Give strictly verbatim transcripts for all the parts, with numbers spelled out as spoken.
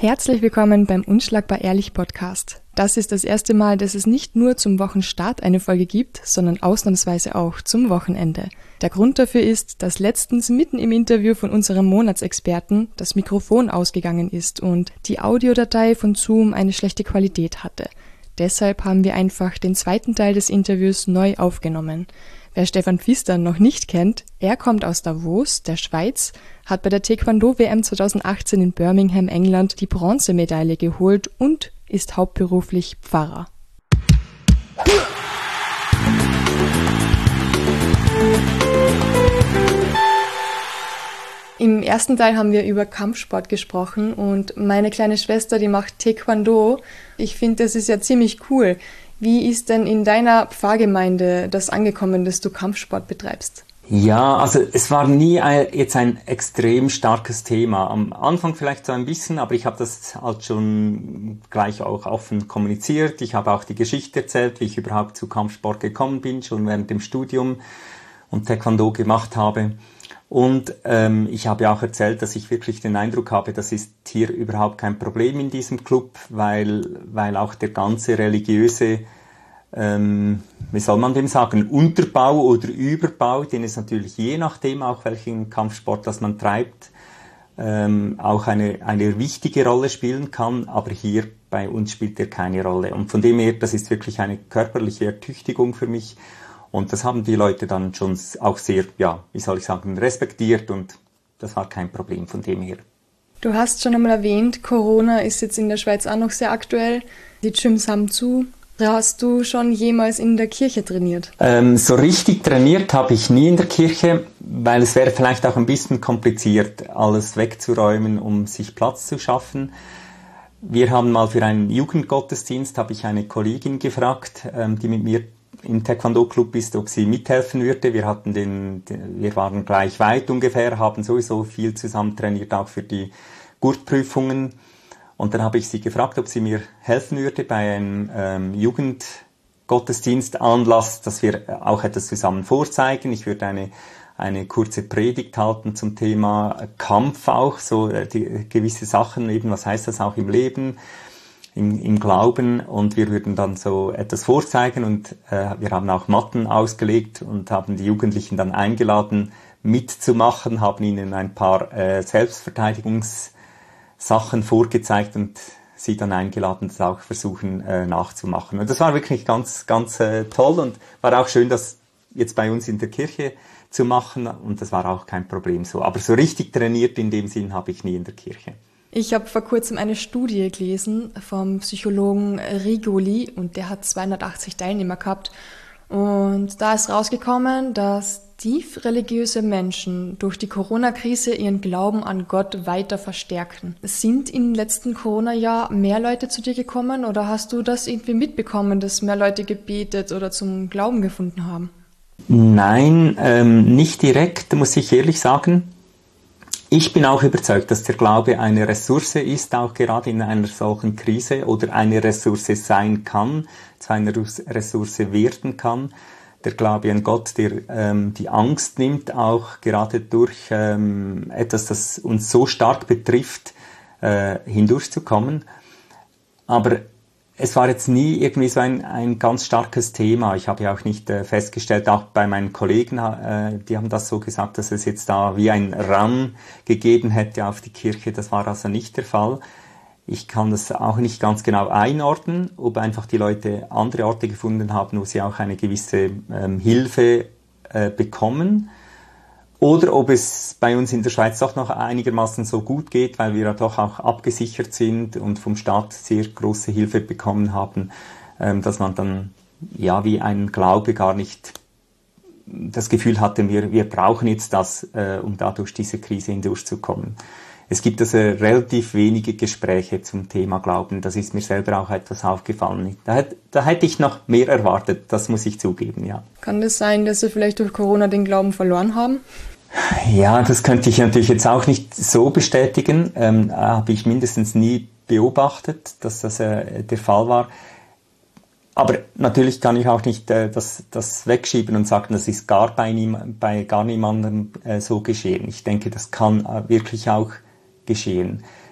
Herzlich willkommen beim Unschlagbar Ehrlich Podcast. Das ist das erste Mal, dass es nicht nur zum Wochenstart eine Folge gibt, sondern ausnahmsweise auch zum Wochenende. Der Grund dafür ist, dass letztens mitten im Interview von unserem Monatsexperten das Mikrofon ausgegangen ist und die Audiodatei von Zoom eine schlechte Qualität hatte. Deshalb haben wir einfach den zweiten Teil des Interviews neu aufgenommen. Wer Stefan Pfister noch nicht kennt, er kommt aus Davos, der Schweiz, hat bei der Taekwondo-W M zweitausendachtzehn in Birmingham, England, die Bronzemedaille geholt und ist hauptberuflich Pfarrer. Im ersten Teil haben wir über Kampfsport gesprochen und meine kleine Schwester, die macht Taekwondo. Ich finde, das ist ja ziemlich cool. Wie ist denn in deiner Pfarrgemeinde das angekommen, dass du Kampfsport betreibst? Ja, also es war nie ein, jetzt ein extrem starkes Thema. Am Anfang vielleicht so ein bisschen, aber ich habe das halt schon gleich auch offen kommuniziert. Ich habe auch die Geschichte erzählt, wie ich überhaupt zu Kampfsport gekommen bin, schon während dem Studium und Taekwondo gemacht habe. Und ähm, ich habe auch erzählt, dass ich wirklich den Eindruck habe, das ist hier überhaupt kein Problem in diesem Club, weil, weil auch der ganze religiöse, ähm, wie soll man dem sagen, Unterbau oder Überbau, den es natürlich je nachdem, auch welchen Kampfsport das man treibt, ähm, auch eine, eine wichtige Rolle spielen kann, aber hier bei uns spielt er keine Rolle. Und von dem her, das ist wirklich eine körperliche Ertüchtigung für mich. Und das haben die Leute dann schon auch sehr, ja, wie soll ich sagen, respektiert und das war kein Problem von dem her. Du hast schon einmal erwähnt, Corona ist jetzt in der Schweiz auch noch sehr aktuell. Die Gyms haben zu. Hast du schon jemals in der Kirche trainiert? Ähm, so richtig trainiert habe ich nie in der Kirche, weil es wäre vielleicht auch ein bisschen kompliziert, alles wegzuräumen, um sich Platz zu schaffen. Wir haben mal für einen Jugendgottesdienst, habe ich eine Kollegin gefragt, ähm, die mit mir im Taekwondo-Club ist, ob sie mithelfen würde. Wir hatten den, den, wir waren gleich weit ungefähr, haben sowieso viel zusammen trainiert, auch für die Gurtprüfungen. Und dann habe ich sie gefragt, ob sie mir helfen würde bei einem ähm, Jugendgottesdienstanlass, dass wir auch etwas zusammen vorzeigen. Ich würde eine, eine kurze Predigt halten zum Thema Kampf auch, so äh, die, gewisse Sachen, eben was heißt das auch im Leben, Im, im Glauben, und wir würden dann so etwas vorzeigen und äh, wir haben auch Matten ausgelegt und haben die Jugendlichen dann eingeladen mitzumachen, haben ihnen ein paar äh, Selbstverteidigungssachen vorgezeigt und sie dann eingeladen, das auch versuchen äh, nachzumachen. Und das war wirklich ganz, ganz äh, toll und war auch schön, das jetzt bei uns in der Kirche zu machen und das war auch kein Problem so. Aber so richtig trainiert in dem Sinn habe ich nie in der Kirche. Ich habe vor kurzem eine Studie gelesen vom Psychologen Rigoli und der hat zweihundertachtzig Teilnehmer gehabt. Und da ist rausgekommen, dass tief religiöse Menschen durch die Corona-Krise ihren Glauben an Gott weiter verstärken. Sind im letzten Corona-Jahr mehr Leute zu dir gekommen oder hast du das irgendwie mitbekommen, dass mehr Leute gebetet oder zum Glauben gefunden haben? Nein, ähm, nicht direkt, muss ich ehrlich sagen. Ich bin auch überzeugt, dass der Glaube eine Ressource ist, auch gerade in einer solchen Krise, oder eine Ressource sein kann, zu einer Ressource werden kann. Der Glaube an Gott, der ähm, die Angst nimmt, auch gerade durch ähm, etwas, das uns so stark betrifft, äh, hindurchzukommen. Aber es war jetzt nie irgendwie so ein, ein ganz starkes Thema. Ich habe ja auch nicht äh, festgestellt, auch bei meinen Kollegen, äh, die haben das so gesagt, dass es jetzt da wie ein Run gegeben hätte auf die Kirche. Das war also nicht der Fall. Ich kann das auch nicht ganz genau einordnen, ob einfach die Leute andere Orte gefunden haben, wo sie auch eine gewisse ähm, Hilfe äh, bekommen. Oder ob es bei uns in der Schweiz doch noch einigermaßen so gut geht, weil wir ja doch auch abgesichert sind und vom Staat sehr große Hilfe bekommen haben, dass man dann ja wie ein Glaube gar nicht das Gefühl hatte, wir, wir brauchen jetzt das, um da durch diese Krise hindurchzukommen. Es gibt also relativ wenige Gespräche zum Thema Glauben. Das ist mir selber auch etwas aufgefallen. Da, da hätte ich noch mehr erwartet, das muss ich zugeben, ja. Kann es sein, dass Sie vielleicht durch Corona den Glauben verloren haben? Ja, das könnte ich natürlich jetzt auch nicht so bestätigen. Ähm, habe ich mindestens nie beobachtet, dass das äh, der Fall war. Aber natürlich kann ich auch nicht äh, das, das wegschieben und sagen, das ist gar bei, nie, bei gar niemandem äh, so geschehen. Ich denke, das kann äh, wirklich auch geschehen.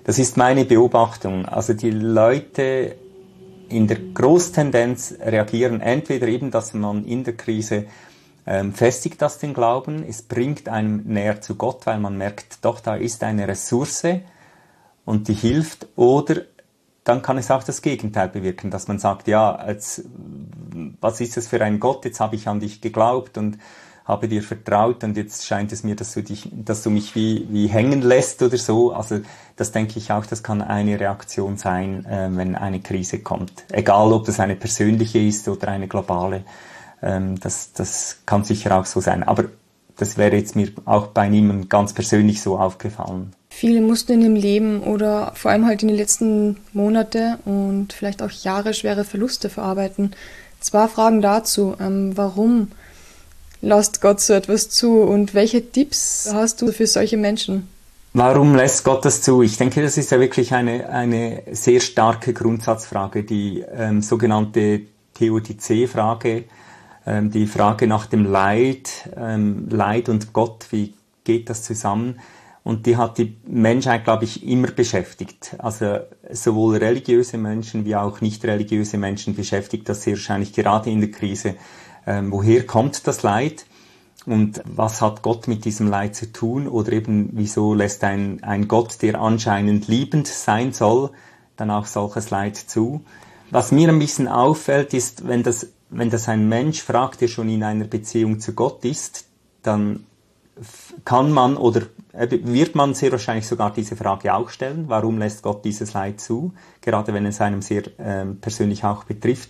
Das ist meine Beobachtung. Also die Leute in der Großtendenz reagieren entweder eben, dass man in der Krise ähm, festigt das den Glauben, es bringt einem näher zu Gott, weil man merkt, doch, da ist eine Ressource und die hilft, oder dann kann es auch das Gegenteil bewirken, dass man sagt, ja, jetzt, was ist das für ein Gott, jetzt habe ich an dich geglaubt und habe dir vertraut und jetzt scheint es mir, dass du dich, dass du mich wie, wie hängen lässt oder so. Also das denke ich auch, das kann eine Reaktion sein, äh, wenn eine Krise kommt. Egal, ob das eine persönliche ist oder eine globale. Ähm, das, das kann sicher auch so sein. Aber das wäre jetzt mir auch bei niemandem ganz persönlich so aufgefallen. Viele mussten in ihrem Leben oder vor allem halt in den letzten Monate und vielleicht auch Jahre schwere Verluste verarbeiten. Zwei Fragen dazu. Ähm, warum lässt Gott so etwas zu und welche Tipps hast du für solche Menschen? Warum lässt Gott das zu? Ich denke, das ist ja wirklich eine, eine sehr starke Grundsatzfrage, die ähm, sogenannte Theodizee-Frage, ähm, die Frage nach dem Leid, ähm, Leid und Gott, wie geht das zusammen? Und die hat die Menschheit, glaube ich, immer beschäftigt. Also sowohl religiöse Menschen wie auch nicht religiöse Menschen beschäftigt das sehr wahrscheinlich gerade in der Krise. Ähm, woher kommt das Leid und was hat Gott mit diesem Leid zu tun, oder eben wieso lässt ein, ein Gott, der anscheinend liebend sein soll, dann auch solches Leid zu. Was mir ein bisschen auffällt, ist, wenn das, wenn das ein Mensch fragt, der schon in einer Beziehung zu Gott ist, dann kann man oder wird man sehr wahrscheinlich sogar diese Frage auch stellen, warum lässt Gott dieses Leid zu, gerade wenn es einem sehr äh, persönlich auch betrifft.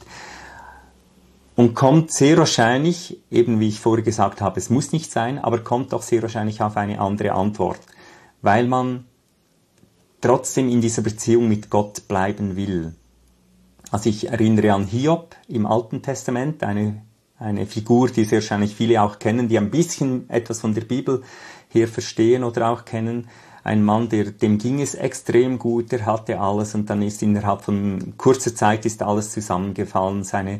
Und kommt sehr wahrscheinlich, eben wie ich vorher gesagt habe, es muss nicht sein, aber kommt doch sehr wahrscheinlich auf eine andere Antwort, weil man trotzdem in dieser Beziehung mit Gott bleiben will. Also ich erinnere an Hiob im Alten Testament, eine, eine Figur, die sehr wahrscheinlich viele auch kennen, die ein bisschen etwas von der Bibel her verstehen oder auch kennen. Ein Mann, der, dem ging es extrem gut, der hatte alles und dann ist innerhalb von kurzer Zeit ist alles zusammengefallen, seine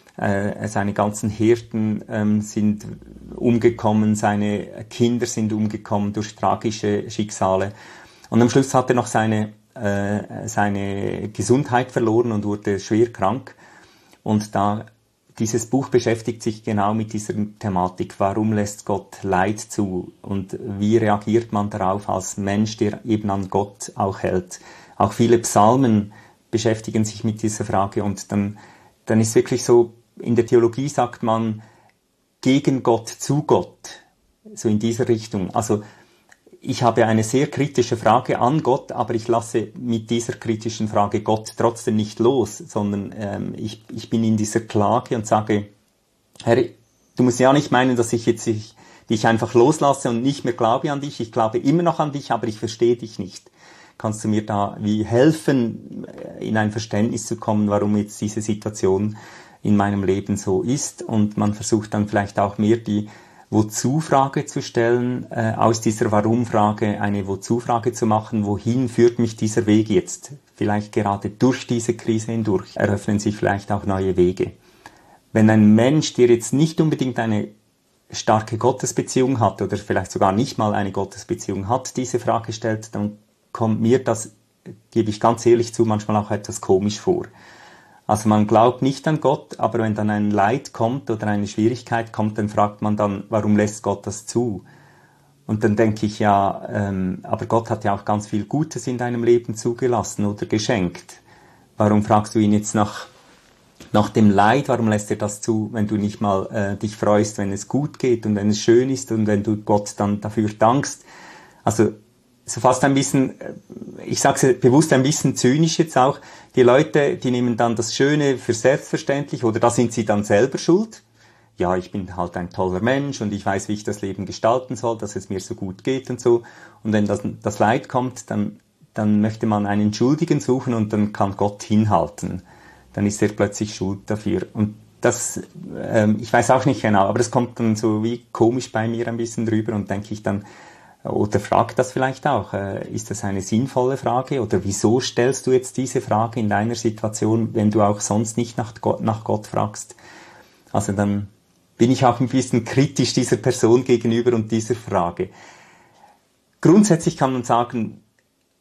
Seine ganzen Hirten ähm, sind umgekommen, seine Kinder sind umgekommen durch tragische Schicksale. Und am Schluss hat er noch seine, äh, seine Gesundheit verloren und wurde schwer krank. Und da dieses Buch beschäftigt sich genau mit dieser Thematik. Warum lässt Gott Leid zu? Und wie reagiert man darauf als Mensch, der eben an Gott auch hält? Auch viele Psalmen beschäftigen sich mit dieser Frage. Und dann, dann ist wirklich so, in der Theologie sagt man gegen Gott zu Gott, so in dieser Richtung. Also ich habe eine sehr kritische Frage an Gott, aber ich lasse mit dieser kritischen Frage Gott trotzdem nicht los, sondern ähm, ich, ich bin in dieser Klage und sage, Herr, du musst ja nicht meinen, dass ich jetzt ich, dich einfach loslasse und nicht mehr glaube an dich. Ich glaube immer noch an dich, aber ich verstehe dich nicht. Kannst du mir da wie helfen, in ein Verständnis zu kommen, warum jetzt diese Situation in meinem Leben so ist? Und man versucht dann vielleicht auch mehr die Wozu-Frage zu stellen, äh, aus dieser Warum-Frage eine Wozu-Frage zu machen. Wohin führt mich dieser Weg jetzt? Vielleicht gerade durch diese Krise hindurch eröffnen sich vielleicht auch neue Wege. Wenn ein Mensch, der jetzt nicht unbedingt eine starke Gottesbeziehung hat oder vielleicht sogar nicht mal eine Gottesbeziehung hat, diese Frage stellt, dann kommt mir das, gebe ich ganz ehrlich zu, manchmal auch etwas komisch vor. Also man glaubt nicht an Gott, aber wenn dann ein Leid kommt oder eine Schwierigkeit kommt, dann fragt man dann, warum lässt Gott das zu? Und dann denke ich, ja, ähm, aber Gott hat ja auch ganz viel Gutes in deinem Leben zugelassen oder geschenkt. Warum fragst du ihn jetzt nach, nach dem Leid, warum lässt er das zu, wenn du nicht mal äh, dich freust, wenn es gut geht und wenn es schön ist und wenn du Gott dann dafür dankst? Also so fast ein bisschen, ich sage es bewusst ein bisschen zynisch jetzt auch, die Leute, die nehmen dann das Schöne für selbstverständlich oder da sind sie dann selber schuld. Ja, ich bin halt ein toller Mensch und ich weiß, wie ich das Leben gestalten soll, dass es mir so gut geht und so. Und wenn das, das Leid kommt, dann, dann möchte man einen Schuldigen suchen und dann kann Gott hinhalten. Dann ist er plötzlich schuld dafür. Und das, ähm, ich weiß auch nicht genau, aber das kommt dann so wie komisch bei mir ein bisschen drüber und denke ich dann, oder fragt das vielleicht auch, äh, ist das eine sinnvolle Frage oder wieso stellst du jetzt diese Frage in deiner Situation, wenn du auch sonst nicht nach Gott, nach Gott fragst? Also dann bin ich auch ein bisschen kritisch dieser Person gegenüber und dieser Frage. Grundsätzlich kann man sagen,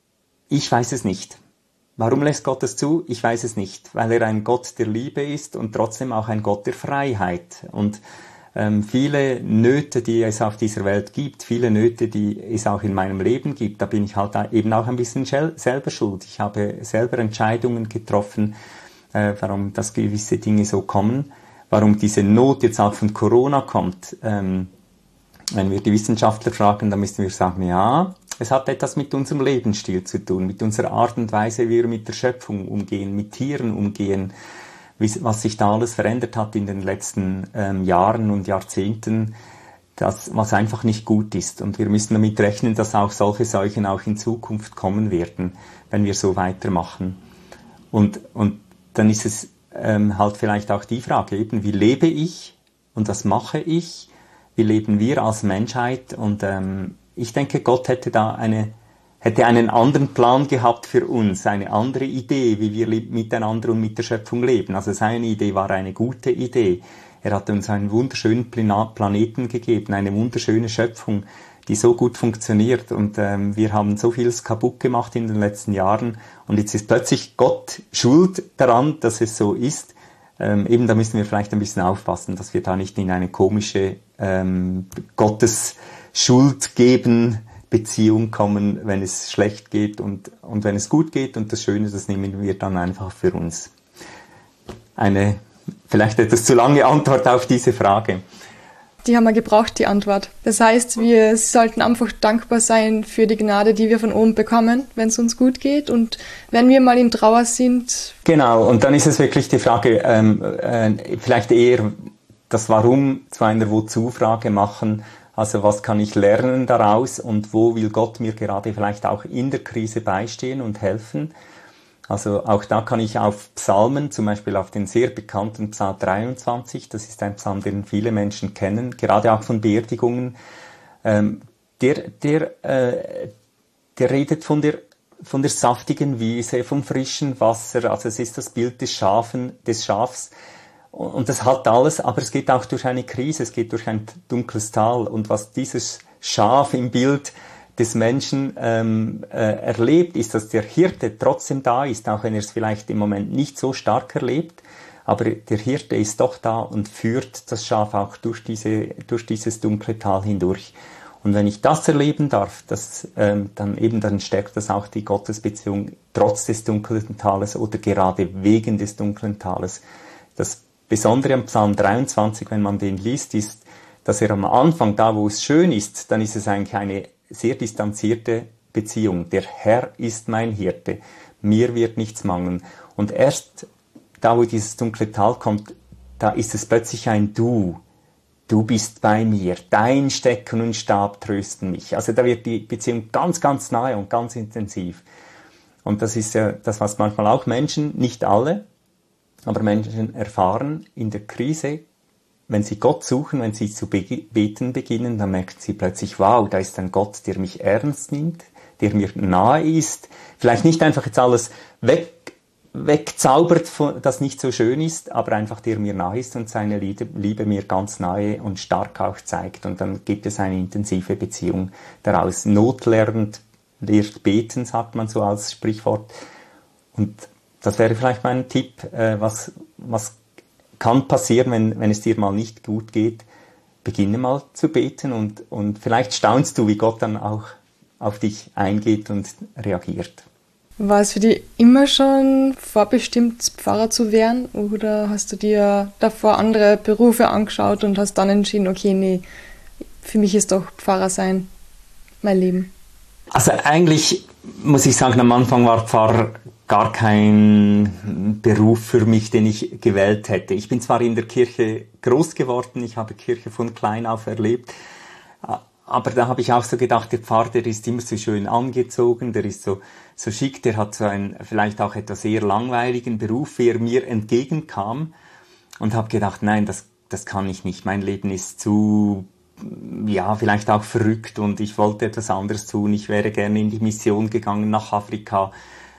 Ich weiß es nicht. Warum lässt Gott es zu? Ich weiß es nicht. Weil er ein Gott der Liebe ist und trotzdem auch ein Gott der Freiheit. Und ähm, viele Nöte, die es auf dieser Welt gibt, viele Nöte, die es auch in meinem Leben gibt, da bin ich halt eben auch ein bisschen selber schuld. Ich habe selber Entscheidungen getroffen, äh, warum das gewisse Dinge so kommen, warum diese Not jetzt auch von Corona kommt. Ähm, wenn wir die Wissenschaftler fragen, dann müssen wir sagen, ja, es hat etwas mit unserem Lebensstil zu tun, mit unserer Art und Weise, wie wir mit der Schöpfung umgehen, mit Tieren umgehen, wie, was sich da alles verändert hat in den letzten ähm, Jahren und Jahrzehnten, das, was einfach nicht gut ist. Und wir müssen damit rechnen, dass auch solche Seuchen auch in Zukunft kommen werden, wenn wir so weitermachen. Und, und dann ist es ähm, halt vielleicht auch die Frage, eben, wie lebe ich und was mache ich? Wie leben wir als Menschheit? Und ähm, ich denke, Gott hätte da eine, hätte einen anderen Plan gehabt für uns, eine andere Idee, wie wir miteinander und mit der Schöpfung leben. Also seine Idee war eine gute Idee. Er hat uns einen wunderschönen Planeten gegeben, eine wunderschöne Schöpfung, die so gut funktioniert. Und ähm, wir haben so vieles kaputt gemacht in den letzten Jahren. Und jetzt ist plötzlich Gott schuld daran, dass es so ist. Ähm, eben da müssen wir vielleicht ein bisschen aufpassen, dass wir da nicht in eine komische ähm, Gottes Schuld geben Beziehung kommen, wenn es schlecht geht und, und wenn es gut geht. Und das Schöne, das nehmen wir dann einfach für uns. Eine vielleicht etwas zu lange Antwort auf diese Frage. Die haben wir gebraucht, die Antwort. Das heißt, wir sollten einfach dankbar sein für die Gnade, die wir von oben bekommen, wenn es uns gut geht. Und wenn wir mal in Trauer sind... Genau, und dann ist es wirklich die Frage, ähm, äh, vielleicht eher das Warum zu einer Wozu-Frage machen. Also was kann ich lernen daraus und wo will Gott mir gerade vielleicht auch in der Krise beistehen und helfen? Also auch da kann ich auf Psalmen, zum Beispiel auf den sehr bekannten Psalm dreiundzwanzig, das ist ein Psalm, den viele Menschen kennen, gerade auch von Beerdigungen, ähm, der, der, äh, der redet von der, von der saftigen Wiese, vom frischen Wasser, also es ist das Bild des Schafen, des Schafs. Und das hat alles, aber es geht auch durch eine Krise, es geht durch ein dunkles Tal. Und was dieses Schaf im Bild des Menschen ähm, äh, erlebt, ist, dass der Hirte trotzdem da ist, auch wenn er es vielleicht im Moment nicht so stark erlebt. Aber der Hirte ist doch da und führt das Schaf auch durch, diese, durch dieses dunkle Tal hindurch. Und wenn ich das erleben darf, das, ähm, dann eben dann stärkt das auch die Gottesbeziehung trotz des dunklen Tales oder gerade wegen des dunklen Tales. Das Besondere am Psalm dreiundzwanzig, wenn man den liest, ist, dass er am Anfang, da wo es schön ist, dann ist es eigentlich eine sehr distanzierte Beziehung. Der Herr ist mein Hirte, mir wird nichts mangeln. Und erst da, wo dieses dunkle Tal kommt, da ist es plötzlich ein Du. Du bist bei mir, dein Stecken und Stab trösten mich. Also da wird die Beziehung ganz, ganz nahe und ganz intensiv. Und das ist ja das, was manchmal auch Menschen, nicht alle, aber Menschen erfahren in der Krise, wenn sie Gott suchen, wenn sie zu beten beginnen, dann merken sie plötzlich, wow, da ist ein Gott, der mich ernst nimmt, der mir nahe ist. Vielleicht nicht einfach jetzt alles weg, wegzaubert, das nicht so schön ist, aber einfach der mir nahe ist und seine Liebe, Liebe mir ganz nahe und stark auch zeigt. Und dann gibt es eine intensive Beziehung daraus. Notlernt, lehrt beten, sagt man so als Sprichwort. Und das wäre vielleicht mein Tipp, äh, was, was kann passieren, wenn, wenn es dir mal nicht gut geht. Beginne mal zu beten und, und vielleicht staunst du, wie Gott dann auch auf dich eingeht und reagiert. War es für dich immer schon vorbestimmt, Pfarrer zu werden oder hast du dir davor andere Berufe angeschaut und hast dann entschieden, okay, nee, für mich ist doch Pfarrer sein mein Leben? Also eigentlich muss ich sagen, am Anfang war Pfarrer gar kein Beruf für mich, den ich gewählt hätte. Ich bin zwar in der Kirche groß geworden, ich habe Kirche von klein auf erlebt, aber da habe ich auch so gedacht, der Pfarrer, der ist immer so schön angezogen, der ist so, so schick, der hat so einen vielleicht auch etwas eher langweiligen Beruf, wie er mir entgegenkam, und habe gedacht, nein, das, das kann ich nicht, mein Leben ist zu, ja, vielleicht auch verrückt und ich wollte etwas anderes tun, ich wäre gerne in die Mission gegangen nach Afrika.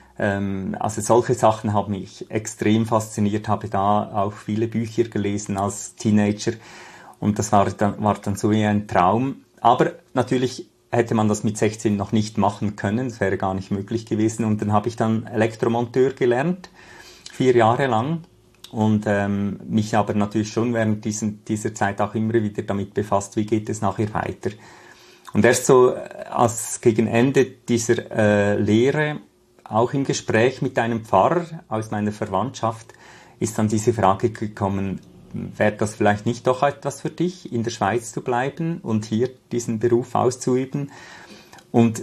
Also solche Sachen haben mich extrem fasziniert, habe da auch viele Bücher gelesen als Teenager und das war dann, war dann so wie ein Traum. Aber natürlich hätte man das mit sechzehn noch nicht machen können, das wäre gar nicht möglich gewesen. Und dann habe ich dann Elektromonteur gelernt, vier Jahre lang. Und ähm, mich aber natürlich schon während diesen, dieser Zeit auch immer wieder damit befasst, wie geht es nachher weiter. Und erst so als gegen Ende dieser äh, Lehre, auch im Gespräch mit einem Pfarrer aus meiner Verwandtschaft, ist dann diese Frage gekommen, wäre das vielleicht nicht doch etwas für dich, in der Schweiz zu bleiben und hier diesen Beruf auszuüben? Und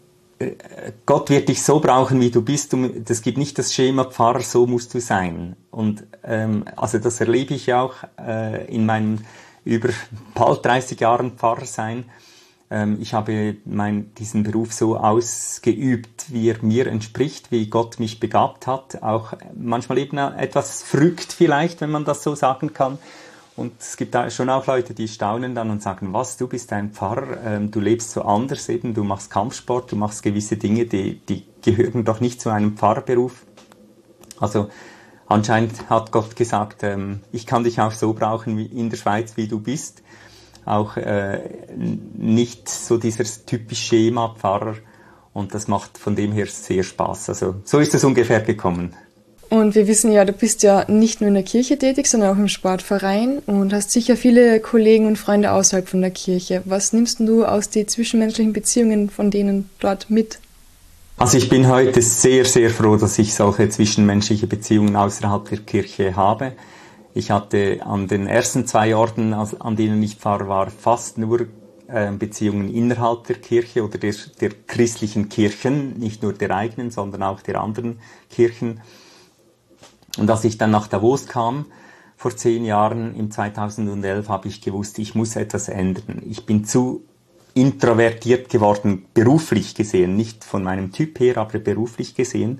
Gott wird dich so brauchen, wie du bist. Es gibt nicht das Schema Pfarrer, so musst du sein. Und ähm, also das erlebe ich auch äh, in meinen über bald dreißig Jahren Pfarrer sein. Ähm, ich habe mein, diesen Beruf so ausgeübt, wie er mir entspricht, wie Gott mich begabt hat. Auch manchmal eben etwas verrückt vielleicht, wenn man das so sagen kann. Und es gibt da schon auch Leute, die staunen dann und sagen, was, du bist ein Pfarrer, ähm, du lebst so anders eben, du machst Kampfsport, du machst gewisse Dinge, die, die gehören doch nicht zu einem Pfarrberuf. Also anscheinend hat Gott gesagt, ähm, ich kann dich auch so brauchen wie in der Schweiz, wie du bist. Auch äh, nicht so dieses typische Schema Pfarrer, und das macht von dem her sehr Spaß. Also so ist es ungefähr gekommen. Und wir wissen ja, du bist ja nicht nur in der Kirche tätig, sondern auch im Sportverein und hast sicher viele Kollegen und Freunde außerhalb von der Kirche. Was nimmst du aus den zwischenmenschlichen Beziehungen von denen dort mit? Also ich bin heute sehr, sehr froh, dass ich solche zwischenmenschliche Beziehungen außerhalb der Kirche habe. Ich hatte an den ersten zwei Orten, an denen ich Pfarrer war, fast nur äh, Beziehungen innerhalb der Kirche oder der, der christlichen Kirchen, nicht nur der eigenen, sondern auch der anderen Kirchen. Und als ich dann nach Davos kam, vor zehn Jahren, im zweitausendelf, habe ich gewusst, ich muss etwas ändern. Ich bin zu introvertiert geworden, beruflich gesehen, nicht von meinem Typ her, aber beruflich gesehen.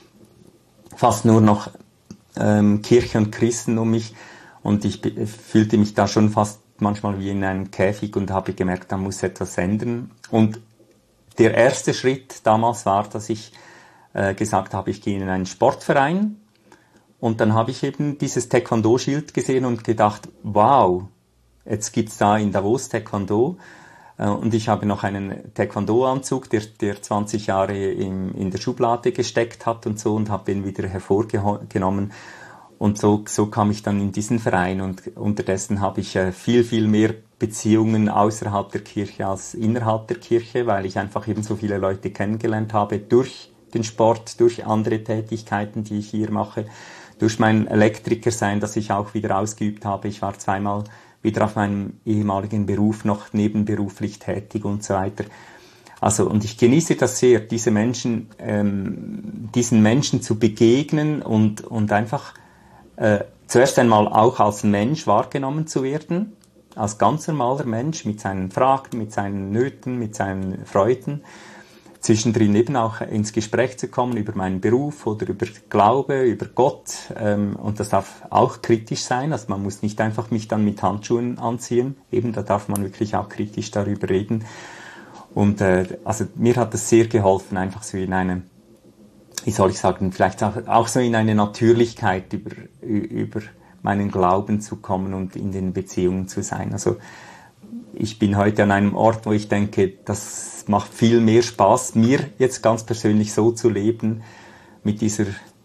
Fast nur noch ähm, Kirche und Christen um mich, und ich be- fühlte mich da schon fast manchmal wie in einem Käfig und habe gemerkt, da muss etwas ändern. Und der erste Schritt damals war, dass ich äh, gesagt habe, ich gehe in einen Sportverein. Und dann habe ich eben dieses Taekwondo-Schild gesehen und gedacht, wow, jetzt gibt's da in Davos Taekwondo. Und ich habe noch einen Taekwondo-Anzug, der, der zwanzig Jahre in, in der Schublade gesteckt hat und so, und habe den wieder hervorgenommen. Und so, so kam ich dann in diesen Verein, und unterdessen habe ich viel, viel mehr Beziehungen außerhalb der Kirche als innerhalb der Kirche, weil ich einfach eben so viele Leute kennengelernt habe durch den Sport, durch andere Tätigkeiten, die ich hier mache. Durch mein Elektrikersein, das ich auch wieder ausgeübt habe. Ich war zweimal wieder auf meinem ehemaligen Beruf noch nebenberuflich tätig und so weiter. Also, und ich genieße das sehr, diese Menschen, ähm, diesen Menschen zu begegnen und, und einfach äh, zuerst einmal auch als Mensch wahrgenommen zu werden, als ganz normaler Mensch mit seinen Fragen, mit seinen Nöten, mit seinen Freuden. Zwischendrin eben auch ins Gespräch zu kommen über meinen Beruf oder über Glaube, über Gott. Ähm, und das darf auch kritisch sein. Also man muss nicht einfach mich dann mit Handschuhen anziehen. Eben, da darf man wirklich auch kritisch darüber reden. Und äh, also mir hat das sehr geholfen, einfach so in eine, wie soll ich sagen, vielleicht auch, auch so in eine Natürlichkeit über, über meinen Glauben zu kommen und in den Beziehungen zu sein. Also ich bin heute an einem Ort, wo ich denke, das macht viel mehr Spaß, mir jetzt ganz persönlich so zu leben, mit dieser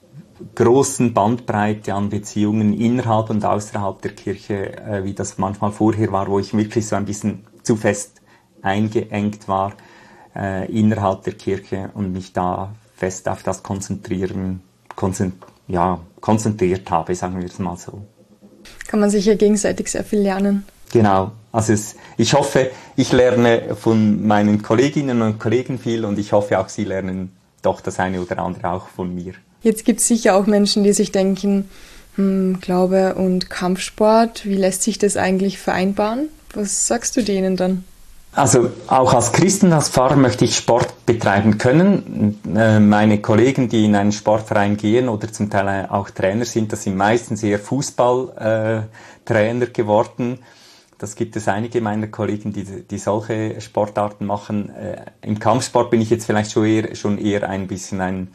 großen Bandbreite an Beziehungen innerhalb und außerhalb der Kirche, äh, wie das manchmal vorher war, wo ich wirklich so ein bisschen zu fest eingeengt war äh, innerhalb der Kirche und mich da fest auf das konzentrieren, konzent- ja, konzentriert habe, sagen wir es mal so. Kann man sich ja gegenseitig sehr viel lernen. Genau, also es, ich hoffe, ich lerne von meinen Kolleginnen und Kollegen viel, und ich hoffe auch, sie lernen doch das eine oder andere auch von mir. Jetzt gibt es sicher auch Menschen, die sich denken, hm, Glaube und Kampfsport, wie lässt sich das eigentlich vereinbaren? Was sagst du denen dann? Also auch als Christen, als Pfarrer möchte ich Sport betreiben können. Meine Kollegen, die in einen Sportverein gehen oder zum Teil auch Trainer sind, das sind meistens eher Fußballtrainer geworden. Das gibt es einige meiner Kollegen, die, die solche Sportarten machen. Äh, Im Kampfsport bin ich jetzt vielleicht schon eher, schon eher ein bisschen ein,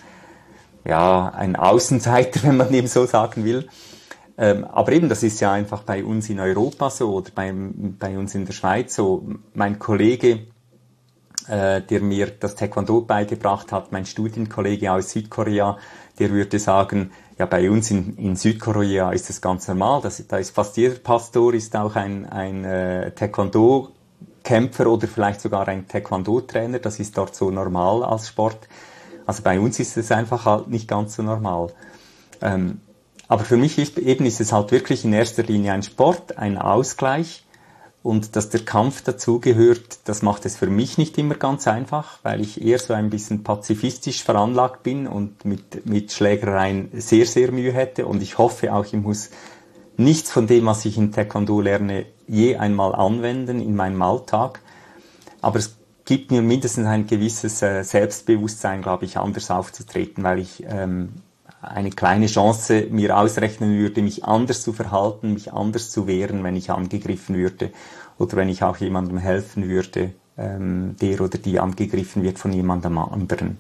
ja, ein Außenseiter, wenn man eben so sagen will. Ähm, aber eben, das ist ja einfach bei uns in Europa so oder bei, bei uns in der Schweiz so. Mein Kollege äh, der mir das Taekwondo beigebracht hat, mein Studienkollege aus Südkorea, der würde sagen, ja, bei uns in, in Südkorea ist das ganz normal, das, da ist fast jeder Pastor ist auch ein, ein äh, Taekwondo-Kämpfer oder vielleicht sogar ein Taekwondo-Trainer, das ist dort so normal als Sport. Also bei uns ist es einfach halt nicht ganz so normal. Ähm, aber für mich ist, eben ist es halt wirklich in erster Linie ein Sport, ein Ausgleich. Und dass der Kampf dazugehört, das macht es für mich nicht immer ganz einfach, weil ich eher so ein bisschen pazifistisch veranlagt bin und mit, mit Schlägereien sehr, sehr Mühe hätte. Und ich hoffe auch, ich muss nichts von dem, was ich in Taekwondo lerne, je einmal anwenden in meinem Alltag. Aber es gibt mir mindestens ein gewisses äh, Selbstbewusstsein, glaube ich, anders aufzutreten, weil ich ähm, eine kleine Chance mir ausrechnen würde, mich anders zu verhalten, mich anders zu wehren, wenn ich angegriffen würde oder wenn ich auch jemandem helfen würde, ähm, der oder die angegriffen wird von jemandem anderen.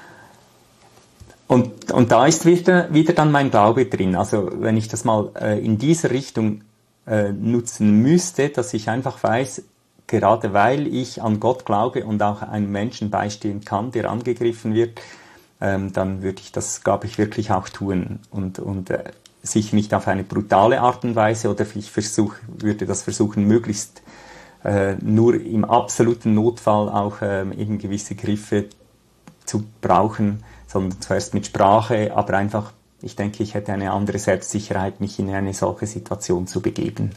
Und, und da ist wieder, wieder dann mein Glaube drin. Also wenn ich das mal äh, in dieser Richtung äh, nutzen müsste, dass ich einfach weiß, gerade weil ich an Gott glaube und auch einem Menschen beistehen kann, der angegriffen wird, ähm, dann würde ich das, glaube ich, wirklich auch tun. Und, und äh, sicher nicht auf eine brutale Art und Weise, oder ich versuch, würde das versuchen, möglichst äh, nur im absoluten Notfall auch äh, eben gewisse Griffe zu brauchen, sondern zuerst mit Sprache, aber einfach, ich denke, ich hätte eine andere Selbstsicherheit, mich in eine solche Situation zu begeben.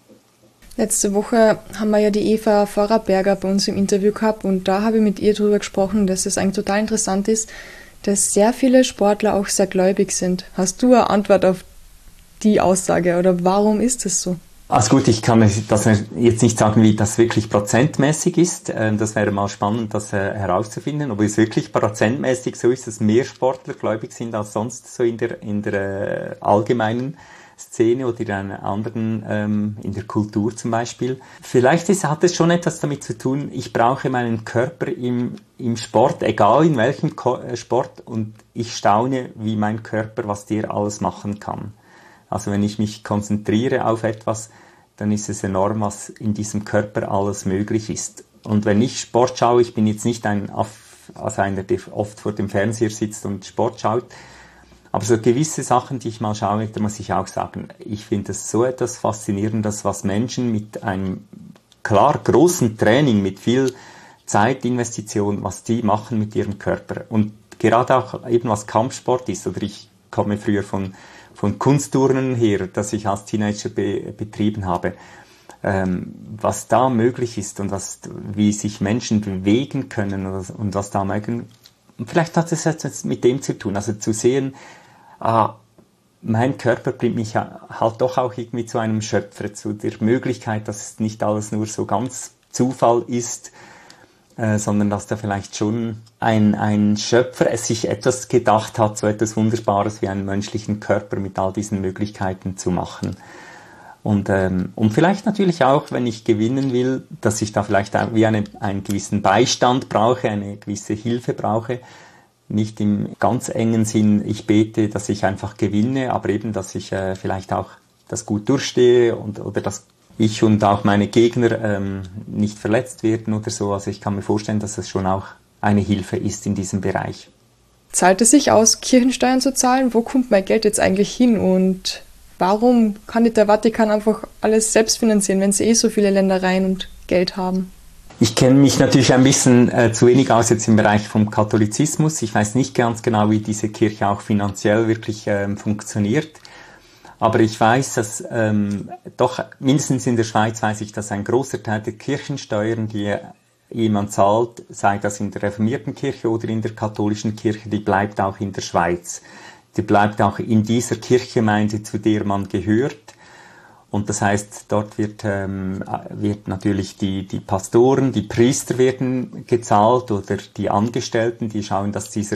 Letzte Woche haben wir ja die Eva Vorarlberger bei uns im Interview gehabt und da habe ich mit ihr darüber gesprochen, dass es eigentlich total interessant ist, dass sehr viele Sportler auch sehr gläubig sind. Hast du eine Antwort auf die Aussage oder warum ist das so? Also gut, ich kann das jetzt nicht sagen, wie das wirklich prozentmäßig ist. Das wäre mal spannend, das herauszufinden. Ob es wirklich prozentmäßig so ist, dass mehr Sportler gläubig sind als sonst so in der, in der allgemeinen Szene oder in einer anderen, ähm, in der Kultur zum Beispiel. Vielleicht ist, hat es schon etwas damit zu tun, ich brauche meinen Körper im, im Sport, egal in welchem Ko- Sport, und ich staune, wie mein Körper, was der alles machen kann. Also wenn ich mich konzentriere auf etwas, dann ist es enorm, was in diesem Körper alles möglich ist. Und wenn ich Sport schaue, ich bin jetzt nicht ein, also einer, der oft vor dem Fernseher sitzt und Sport schaut, aber so gewisse Sachen, die ich mal schaue, da muss ich auch sagen, ich finde es so etwas Faszinierendes, was Menschen mit einem klar großen Training, mit viel Zeitinvestition, was die machen mit ihrem Körper. Und gerade auch eben was Kampfsport ist, oder ich komme früher von, von Kunstturnen her, das ich als Teenager be, betrieben habe, ähm, was da möglich ist und was, wie sich Menschen bewegen können und, und was da mögen. Und vielleicht hat es jetzt mit dem zu tun, also zu sehen, ah, mein Körper bringt mich halt doch auch irgendwie zu einem Schöpfer, zu der Möglichkeit, dass es nicht alles nur so ganz Zufall ist, äh, sondern dass da vielleicht schon ein, ein Schöpfer es sich etwas gedacht hat, so etwas Wunderbares wie einen menschlichen Körper mit all diesen Möglichkeiten zu machen. Und, ähm, und vielleicht natürlich auch, wenn ich gewinnen will, dass ich da vielleicht auch wie eine, einen gewissen Beistand brauche, eine gewisse Hilfe brauche. Nicht im ganz engen Sinn, ich bete, dass ich einfach gewinne, aber eben, dass ich äh, vielleicht auch das gut durchstehe und oder dass ich und auch meine Gegner ähm, nicht verletzt werden oder so. Also ich kann mir vorstellen, dass es schon auch eine Hilfe ist in diesem Bereich. Zahlt es sich aus, Kirchensteuern zu zahlen? Wo kommt mein Geld jetzt eigentlich hin? Und warum kann nicht der Vatikan einfach alles selbst finanzieren, wenn sie eh so viele Ländereien und Geld haben? Ich kenne mich natürlich ein bisschen äh, zu wenig aus jetzt im Bereich vom Katholizismus. Ich weiß nicht ganz genau, wie diese Kirche auch finanziell wirklich ähm, funktioniert. Aber ich weiß, dass ähm, doch mindestens in der Schweiz weiß ich, dass ein großer Teil der Kirchensteuern, die jemand zahlt, sei das in der reformierten Kirche oder in der katholischen Kirche, die bleibt auch in der Schweiz. Die bleibt auch in dieser Kirchgemeinde, zu der man gehört. Und das heißt, dort wird, ähm, wird natürlich die, die Pastoren, die Priester werden gezahlt oder die Angestellten, die schauen, dass dieser,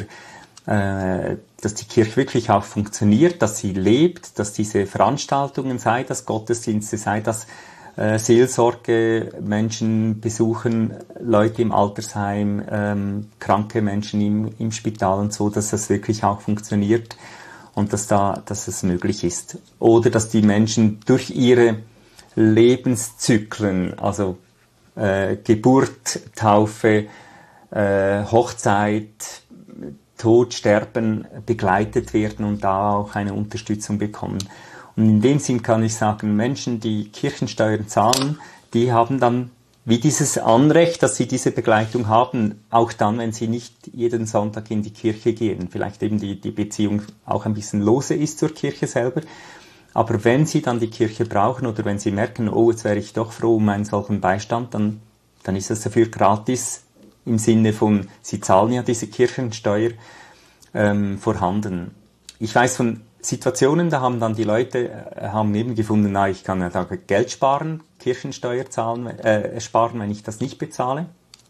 äh, dass die Kirche wirklich auch funktioniert, dass sie lebt, dass diese Veranstaltungen, sei das Gottesdienste, sei das äh, Seelsorge, Menschen besuchen, Leute im Altersheim, ähm, kranke Menschen im, im Spital und so, dass das wirklich auch funktioniert. Und dass da, dass es möglich ist. Oder dass die Menschen durch ihre Lebenszyklen, also äh, Geburt, Taufe, äh, Hochzeit, Tod, Sterben begleitet werden und da auch eine Unterstützung bekommen. Und in dem Sinn kann ich sagen, Menschen, die Kirchensteuern zahlen, die haben dann wie dieses Anrecht, dass sie diese Begleitung haben, auch dann, wenn sie nicht jeden Sonntag in die Kirche gehen. Vielleicht eben die, die Beziehung auch ein bisschen lose ist zur Kirche selber. Aber wenn sie dann die Kirche brauchen oder wenn sie merken, oh, jetzt wäre ich doch froh um einen solchen Beistand, dann, dann ist das dafür gratis im Sinne von, sie zahlen ja diese Kirchensteuer ähm, vorhanden. Ich weiß von Situationen, da haben dann die Leute äh, haben eben gefunden, na, ich kann ja da Geld sparen, Kirchensteuer zahlen, äh, sparen, wenn ich das nicht bezahle.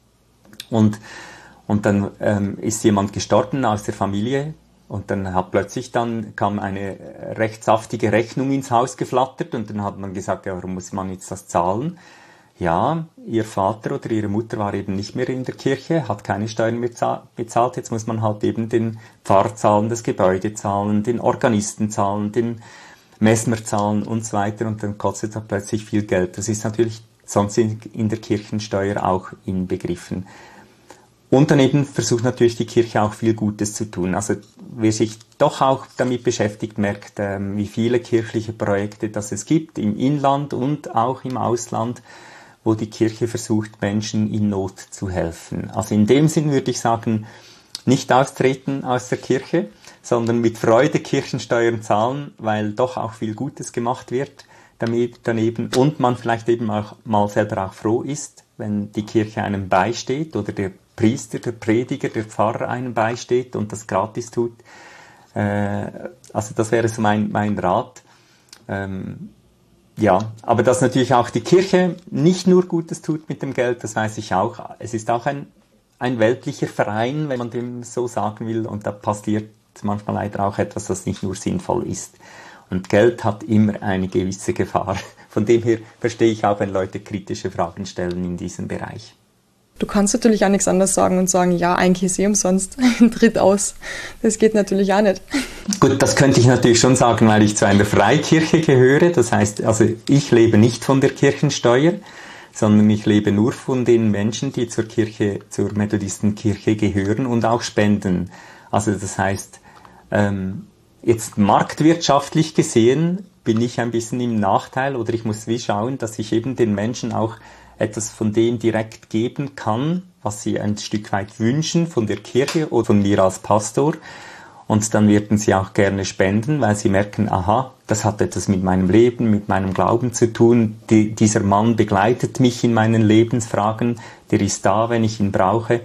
Und, und dann ähm, ist jemand gestorben aus der Familie und dann hat plötzlich dann kam eine recht saftige Rechnung ins Haus geflattert und dann hat man gesagt, ja, warum muss man jetzt das zahlen? Ja, ihr Vater oder ihre Mutter war eben nicht mehr in der Kirche, hat keine Steuern mehr bezahlt, jetzt muss man halt eben den Pfarrer zahlen, das Gebäude zahlen, den Organisten zahlen, den Messmer zahlen und so weiter und dann kostet das plötzlich viel Geld. Das ist natürlich sonst in, in der Kirchensteuer auch inbegriffen. Und daneben versucht natürlich die Kirche auch viel Gutes zu tun. Also wer sich doch auch damit beschäftigt, merkt, ähm, wie viele kirchliche Projekte das es gibt, im Inland und auch im Ausland, wo die Kirche versucht, Menschen in Not zu helfen. Also in dem Sinn würde ich sagen, nicht austreten aus der Kirche, sondern mit Freude Kirchensteuern zahlen, weil doch auch viel Gutes gemacht wird damit, daneben und man vielleicht eben auch mal selber auch froh ist, wenn die Kirche einem beisteht oder der Priester, der Prediger, der Pfarrer einem beisteht und das gratis tut. Äh, also das wäre so mein, mein Rat. Ähm, Ja, aber dass natürlich auch die Kirche nicht nur Gutes tut mit dem Geld, das weiß ich auch. Es ist auch ein, ein weltlicher Verein, wenn man dem so sagen will, und da passiert manchmal leider auch etwas, das nicht nur sinnvoll ist. Und Geld hat immer eine gewisse Gefahr. Von dem her verstehe ich auch, wenn Leute kritische Fragen stellen in diesem Bereich. Du kannst natürlich auch nichts anderes sagen und sagen, ja, eigentlich ist eh umsonst, tritt aus. Das geht natürlich auch nicht. Gut, das könnte ich natürlich schon sagen, weil ich zu einer Freikirche gehöre. Das heißt, also ich lebe nicht von der Kirchensteuer, sondern ich lebe nur von den Menschen, die zur Kirche, zur Methodistenkirche gehören und auch spenden. Also das heißt, ähm, jetzt marktwirtschaftlich gesehen bin ich ein bisschen im Nachteil oder ich muss wie schauen, dass ich eben den Menschen auch etwas von dem direkt geben kann, was sie ein Stück weit wünschen von der Kirche oder von mir als Pastor. Und dann werden sie auch gerne spenden, weil sie merken, aha, das hat etwas mit meinem Leben, mit meinem Glauben zu tun. Die, dieser Mann begleitet mich in meinen Lebensfragen, der ist da, wenn ich ihn brauche.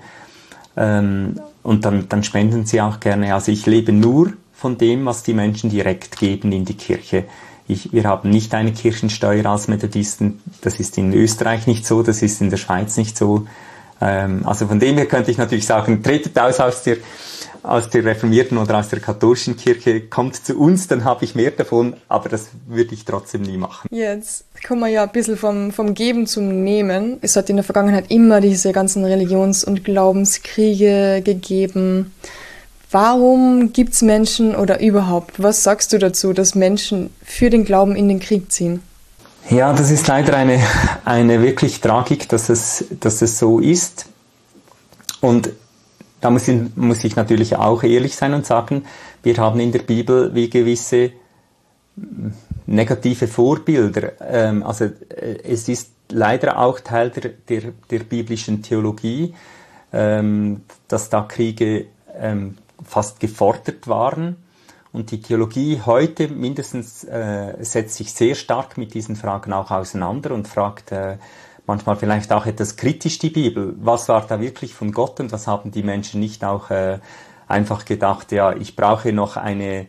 Ähm, und dann, dann spenden sie auch gerne. Also ich lebe nur von dem, was die Menschen direkt geben in die Kirche. Ich, wir haben nicht eine Kirchensteuer als Methodisten, das ist in Österreich nicht so, das ist in der Schweiz nicht so. Ähm, also von dem her könnte ich natürlich sagen, tretet aus aus der, aus der reformierten oder aus der katholischen Kirche, kommt zu uns, dann habe ich mehr davon, aber das würde ich trotzdem nie machen. Jetzt kommen wir ja ein bisschen vom, vom Geben zum Nehmen. Es hat in der Vergangenheit immer diese ganzen Religions- und Glaubenskriege gegeben. Warum gibt's Menschen oder überhaupt, was sagst du dazu, dass Menschen für den Glauben in den Krieg ziehen? Ja, das ist leider eine, eine wirklich Tragik, dass es, dass es so ist. Und da muss ich, muss ich natürlich auch ehrlich sein und sagen, wir haben in der Bibel wie gewisse negative Vorbilder. Ähm, also es ist leider auch Teil der, der, der biblischen Theologie, ähm, dass da Kriege ähm, fast gefordert waren. Und die Theologie heute mindestens äh, setzt sich sehr stark mit diesen Fragen auch auseinander und fragt äh, manchmal vielleicht auch etwas kritisch die Bibel. Was war da wirklich von Gott und was haben die Menschen nicht auch äh, einfach gedacht, ja, ich brauche noch eine,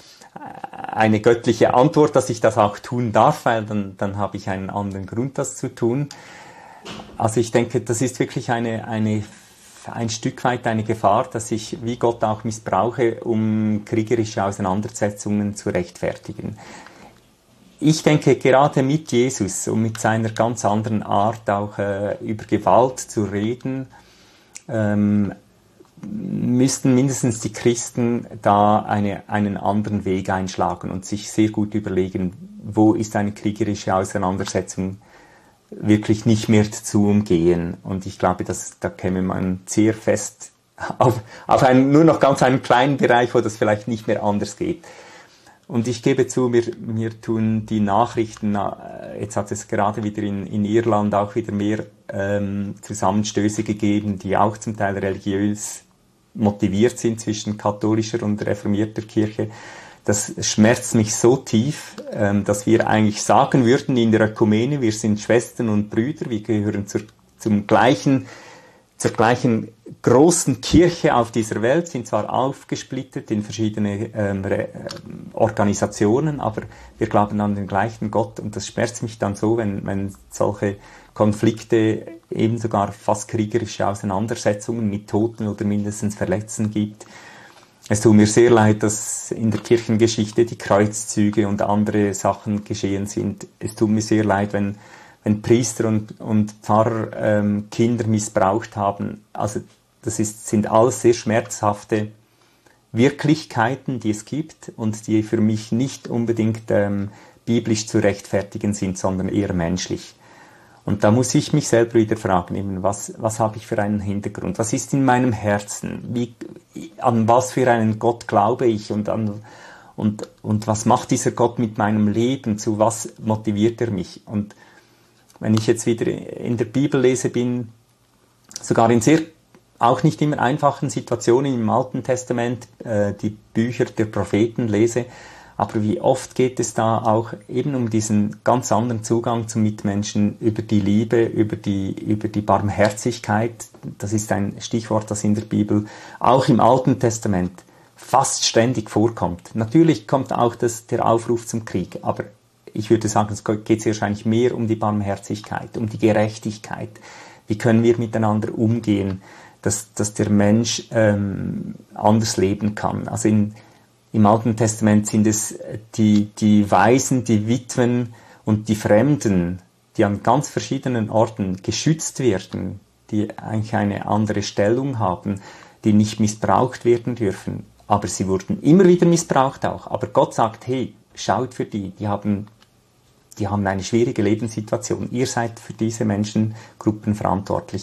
eine göttliche Antwort, dass ich das auch tun darf, weil dann, dann habe ich einen anderen Grund, das zu tun. Also ich denke, das ist wirklich eine, eine ein Stück weit eine Gefahr, dass ich wie Gott auch missbrauche, um kriegerische Auseinandersetzungen zu rechtfertigen. Ich denke, gerade mit Jesus und mit seiner ganz anderen Art auch äh, über Gewalt zu reden, ähm, müssten mindestens die Christen da eine, einen anderen Weg einschlagen und sich sehr gut überlegen, wo ist eine kriegerische Auseinandersetzung wirklich nicht mehr zu umgehen. Und ich glaube, dass, da käme man sehr fest auf, auf einen, nur noch ganz einen kleinen Bereich, wo das vielleicht nicht mehr anders geht. Und ich gebe zu, mir, mir tun die Nachrichten, jetzt hat es gerade wieder in, in Irland auch wieder mehr ähm, Zusammenstöße gegeben, die auch zum Teil religiös motiviert sind zwischen katholischer und reformierter Kirche. Das schmerzt mich so tief, ähm, dass wir eigentlich sagen würden in der Ökumene, wir sind Schwestern und Brüder, wir gehören zur, zum gleichen, zur gleichen großen Kirche auf dieser Welt, sind zwar aufgesplittet in verschiedene ähm, Re- Organisationen, aber wir glauben an den gleichen Gott, und das schmerzt mich dann so, wenn, wenn solche Konflikte, eben sogar fast kriegerische Auseinandersetzungen mit Toten oder mindestens Verletzten gibt. Es tut mir sehr leid, dass in der Kirchengeschichte die Kreuzzüge und andere Sachen geschehen sind. Es tut mir sehr leid, wenn, wenn Priester und, und Pfarrer ähm, Kinder missbraucht haben. Also das ist, sind alles sehr schmerzhafte Wirklichkeiten, die es gibt und die für mich nicht unbedingt ähm, biblisch zu rechtfertigen sind, sondern eher menschlich. Und da muss ich mich selber wieder fragen, eben, was, was habe ich für einen Hintergrund? Was ist in meinem Herzen? Wie, an was für einen Gott glaube ich? Und, an, und, und was macht dieser Gott mit meinem Leben? Zu was motiviert er mich? Und wenn ich jetzt wieder in der Bibel lese bin, sogar in sehr, auch nicht immer einfachen Situationen im Alten Testament, äh, die Bücher der Propheten lese, aber wie oft geht es da auch eben um diesen ganz anderen Zugang zum Mitmenschen, über die Liebe, über die, über die Barmherzigkeit. Das ist ein Stichwort, das in der Bibel auch im Alten Testament fast ständig vorkommt. Natürlich kommt auch das, der Aufruf zum Krieg, aber ich würde sagen, es geht wahrscheinlich mehr um die Barmherzigkeit, um die Gerechtigkeit. Wie können wir miteinander umgehen, dass, dass der Mensch ähm, anders leben kann? Also in Im Alten Testament sind es die, die Waisen, die Witwen und die Fremden, die an ganz verschiedenen Orten geschützt werden, die eigentlich eine andere Stellung haben, die nicht missbraucht werden dürfen. Aber sie wurden immer wieder missbraucht auch. Aber Gott sagt, hey, schaut für die, die haben, die haben eine schwierige Lebenssituation. Ihr seid für diese Menschengruppen verantwortlich.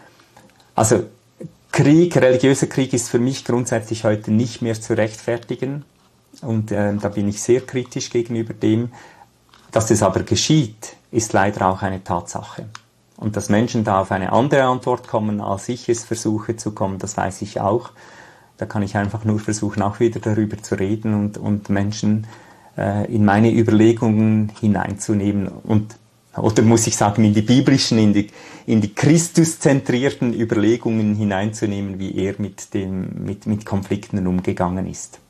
Also, Krieg, religiöser Krieg ist für mich grundsätzlich heute nicht mehr zu rechtfertigen, und äh, da bin ich sehr kritisch gegenüber dem. Dass es aber geschieht, ist leider auch eine Tatsache. Und dass Menschen da auf eine andere Antwort kommen, als ich es versuche zu kommen, das weiß ich auch. Da kann ich einfach nur versuchen, auch wieder darüber zu reden und, und Menschen äh, in meine Überlegungen hineinzunehmen und oder muss ich sagen, in die biblischen, in die, in die Christuszentrierten Überlegungen hineinzunehmen, wie er mit, dem, mit, mit Konflikten umgegangen ist.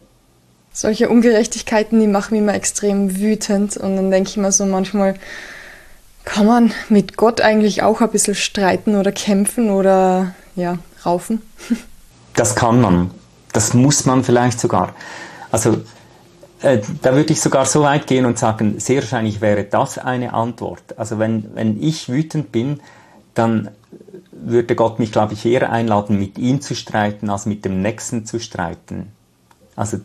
Solche Ungerechtigkeiten, die machen mich immer extrem wütend, und dann denke ich mir so manchmal, kann man mit Gott eigentlich auch ein bisschen streiten oder kämpfen oder ja, raufen? Das kann man, das muss man vielleicht sogar. Also Äh, da würde ich sogar so weit gehen und sagen, sehr wahrscheinlich wäre das eine Antwort. Also wenn, wenn ich wütend bin, dann würde Gott mich, glaube ich, eher einladen, mit ihm zu streiten, als mit dem Nächsten zu streiten. Also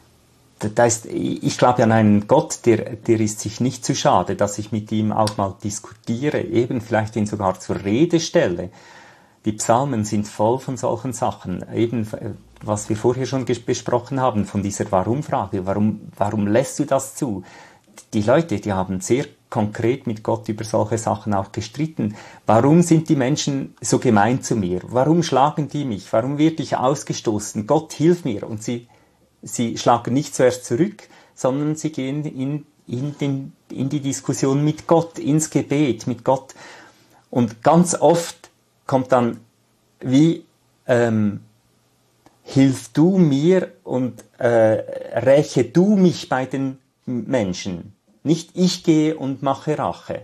da ist, ich glaube an einen Gott, der, der ist sich nicht zu schade, dass ich mit ihm auch mal diskutiere, eben vielleicht ihn sogar zur Rede stelle. Die Psalmen sind voll von solchen Sachen, eben was wir vorher schon besprochen haben, von dieser Warum-Frage. Warum, warum lässt du das zu? Die Leute, die haben sehr konkret mit Gott über solche Sachen auch gestritten. Warum sind die Menschen so gemein zu mir? Warum schlagen die mich? Warum werde ich ausgestoßen? Gott, hilf mir. Und sie, sie schlagen nicht zuerst zurück, sondern sie gehen in, in, den, in die Diskussion mit Gott, ins Gebet mit Gott. Und ganz oft kommt dann wie, ähm, hilf du mir und äh, räche du mich bei den Menschen. Nicht ich gehe und mache Rache,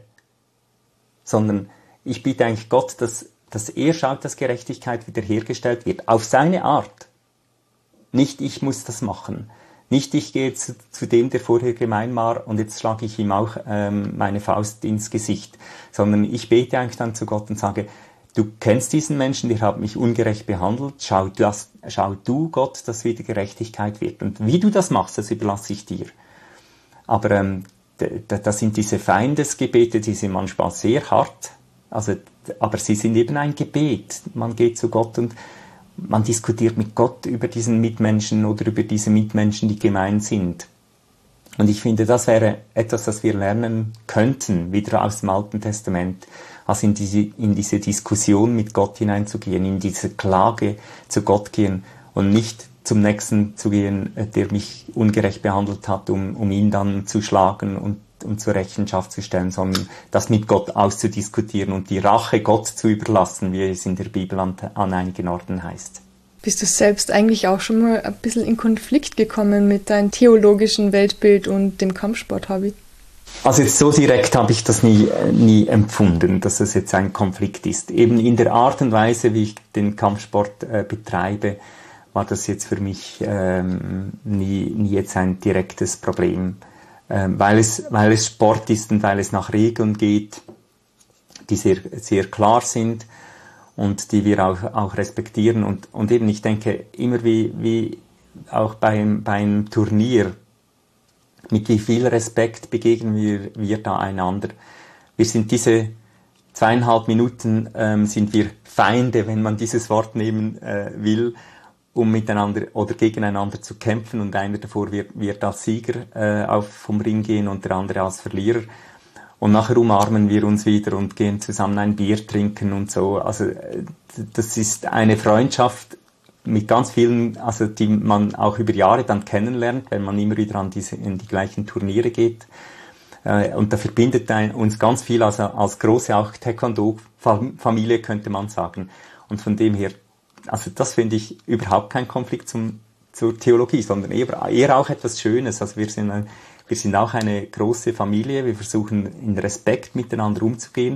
sondern ich bitte eigentlich Gott, dass, dass er schaut, dass Gerechtigkeit wiederhergestellt wird, auf seine Art. Nicht ich muss das machen. Nicht ich gehe zu, zu dem, der vorher gemein war, und jetzt schlage ich ihm auch ähm, meine Faust ins Gesicht, sondern ich bete eigentlich dann zu Gott und sage, du kennst diesen Menschen, der hat mich ungerecht behandelt. Schau, das, schau du, Gott, dass wieder Gerechtigkeit wird. Und wie du das machst, das überlasse ich dir. Aber ähm, das sind diese Feindesgebete, die sind manchmal sehr hart, also, aber sie sind eben ein Gebet. Man geht zu Gott und man diskutiert mit Gott über diesen Mitmenschen oder über diese Mitmenschen, die gemein sind. Und ich finde, das wäre etwas, das wir lernen könnten, wieder aus dem Alten Testament, also in diese, in diese Diskussion mit Gott hineinzugehen, in diese Klage zu Gott gehen und nicht zum Nächsten zu gehen, der mich ungerecht behandelt hat, um, um ihn dann zu schlagen und, und zur Rechenschaft zu stellen, sondern das mit Gott auszudiskutieren und die Rache Gott zu überlassen, wie es in der Bibel an, an einigen Orten heißt. Bist du selbst eigentlich auch schon mal ein bisschen in Konflikt gekommen mit deinem theologischen Weltbild und dem Kampfsport-Hobby? Also jetzt so direkt habe ich das nie, nie empfunden, dass es jetzt ein Konflikt ist. Eben in der Art und Weise, wie ich den Kampfsport äh, betreibe, war das jetzt für mich ähm, nie, nie jetzt ein direktes Problem. Ähm, weil es, weil es Sport ist und weil es nach Regeln geht, die sehr, sehr klar sind und die wir auch, auch respektieren. Und, und eben, ich denke, immer wie, wie auch beim, beim Turnier, mit wie viel Respekt begegnen wir, wir da einander. Wir sind diese zweieinhalb Minuten, ähm, sind wir Feinde, wenn man dieses Wort nehmen äh, will, um miteinander oder gegeneinander zu kämpfen, und einer davor wird, wird als Sieger äh, auf vom Ring gehen und der andere als Verlierer. Und nachher umarmen wir uns wieder und gehen zusammen ein Bier trinken und so. Also das ist eine Freundschaft mit ganz vielen, also die man auch über Jahre dann kennenlernt, wenn man immer wieder an diese, in die gleichen Turniere geht. Äh, und da verbindet ein, uns ganz viel, also als große auch Taekwondo-Familie könnte man sagen. Und von dem her, also das finde ich überhaupt kein Konflikt zum, zur Theologie, sondern eher, eher auch etwas Schönes. Also wir sind ein, Wir sind auch eine große Familie, wir versuchen in Respekt miteinander umzugehen,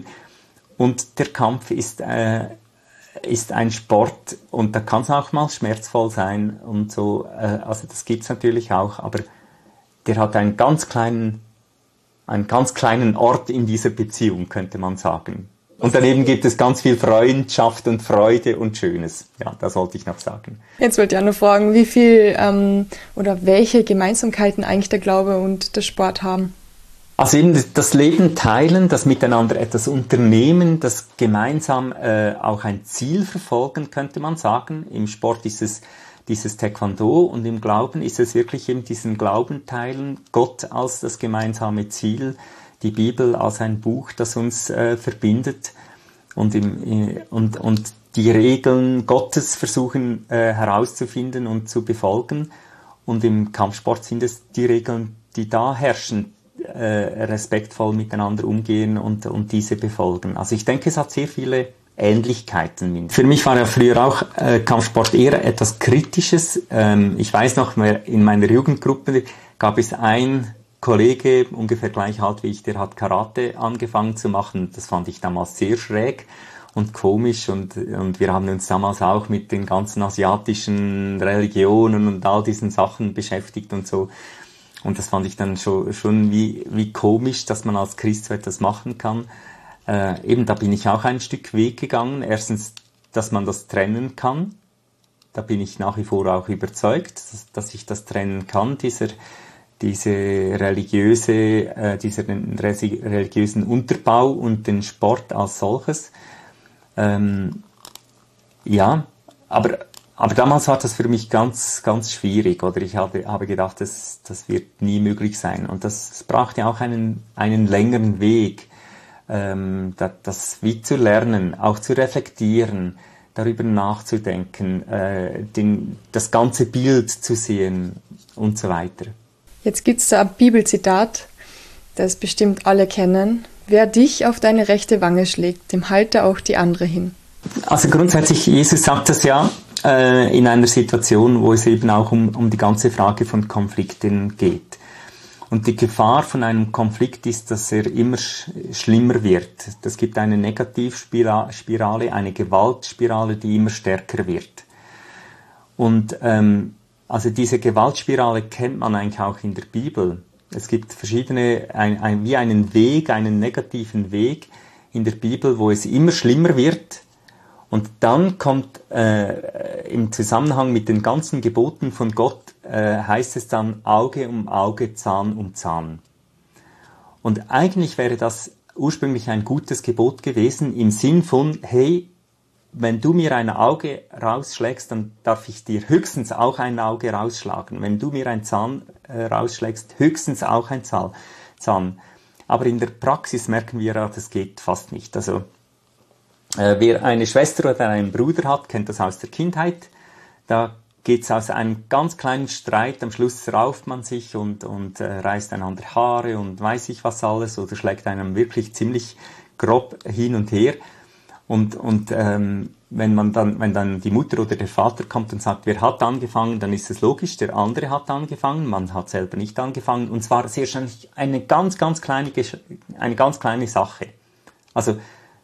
und der Kampf ist, äh, ist ein Sport, und da kann es auch mal schmerzvoll sein und so, äh, also das gibt's natürlich auch, aber der hat einen ganz kleinen, einen ganz kleinen Ort in dieser Beziehung, könnte man sagen. Und daneben gibt es ganz viel Freundschaft und Freude und Schönes. Ja, das wollte ich noch sagen. Jetzt wollte ich auch noch fragen, wie viel ähm, oder welche Gemeinsamkeiten eigentlich der Glaube und der Sport haben. Also eben das Leben teilen, das Miteinander etwas unternehmen, das gemeinsam äh, auch ein Ziel verfolgen, könnte man sagen. Im Sport ist es dieses Taekwondo, und im Glauben ist es wirklich eben diesen Glauben teilen, Gott als das gemeinsame Ziel, die Bibel als ein Buch, das uns äh, verbindet, und, im, und, und die Regeln Gottes versuchen äh, herauszufinden und zu befolgen. Und im Kampfsport sind es die Regeln, die da herrschen, äh, respektvoll miteinander umgehen und, und diese befolgen. Also ich denke, es hat sehr viele Ähnlichkeiten. Für mich war ja früher auch äh, Kampfsport eher etwas Kritisches. Ähm, ich weiß noch, in meiner Jugendgruppe gab es ein Kollege, ungefähr gleich alt wie ich, der hat Karate angefangen zu machen. Das fand ich damals sehr schräg und komisch, und, und wir haben uns damals auch mit den ganzen asiatischen Religionen und all diesen Sachen beschäftigt und so. Und das fand ich dann schon, schon wie, wie komisch, dass man als Christ so etwas machen kann. Äh, eben, da bin ich auch ein Stück Weg gegangen. Erstens, dass man das trennen kann. Da bin ich nach wie vor auch überzeugt, dass, dass ich das trennen kann, dieser diese religiöse, äh, diesen religiösen Unterbau und den Sport als solches. Ähm, ja, aber, aber damals war das für mich ganz, ganz schwierig, oder ich habe, habe gedacht, das, das wird nie möglich sein. Und das, das brauchte auch einen, einen längeren Weg, ähm, das, das wie zu lernen, auch zu reflektieren, darüber nachzudenken, äh, den, das ganze Bild zu sehen und so weiter. Jetzt gibt es da ein Bibelzitat, das bestimmt alle kennen. Wer dich auf deine rechte Wange schlägt, dem halte auch die andere hin. Also grundsätzlich, Jesus sagt das ja äh, in einer Situation, wo es eben auch um, um die ganze Frage von Konflikten geht. Und die Gefahr von einem Konflikt ist, dass er immer sch- schlimmer wird. Das gibt eine Negativspirale, eine Gewaltspirale, die immer stärker wird. Und ähm, also diese Gewaltspirale kennt man eigentlich auch in der Bibel. Es gibt verschiedene, ein, ein, wie einen Weg, einen negativen Weg in der Bibel, wo es immer schlimmer wird. Und dann kommt äh, im Zusammenhang mit den ganzen Geboten von Gott, äh, heißt es dann Auge um Auge, Zahn um Zahn. Und eigentlich wäre das ursprünglich ein gutes Gebot gewesen im Sinn von, hey, wenn du mir ein Auge rausschlägst, dann darf ich dir höchstens auch ein Auge rausschlagen. Wenn du mir ein Zahn äh, rausschlägst, höchstens auch ein Zahn. Aber in der Praxis merken wir ja, das geht fast nicht. Also äh, wer eine Schwester oder einen Bruder hat, kennt das aus der Kindheit. Da geht es aus einem ganz kleinen Streit, am Schluss rauft man sich und, und äh, reißt einander Haare und weiß ich was alles oder schlägt einem wirklich ziemlich grob hin und her. Und, und ähm, wenn man dann, wenn dann die Mutter oder der Vater kommt und sagt, wer hat angefangen, dann ist es logisch, der andere hat angefangen, man hat selber nicht angefangen. Und zwar sehr wahrscheinlich eine ganz, ganz kleine, eine ganz kleine Sache. Also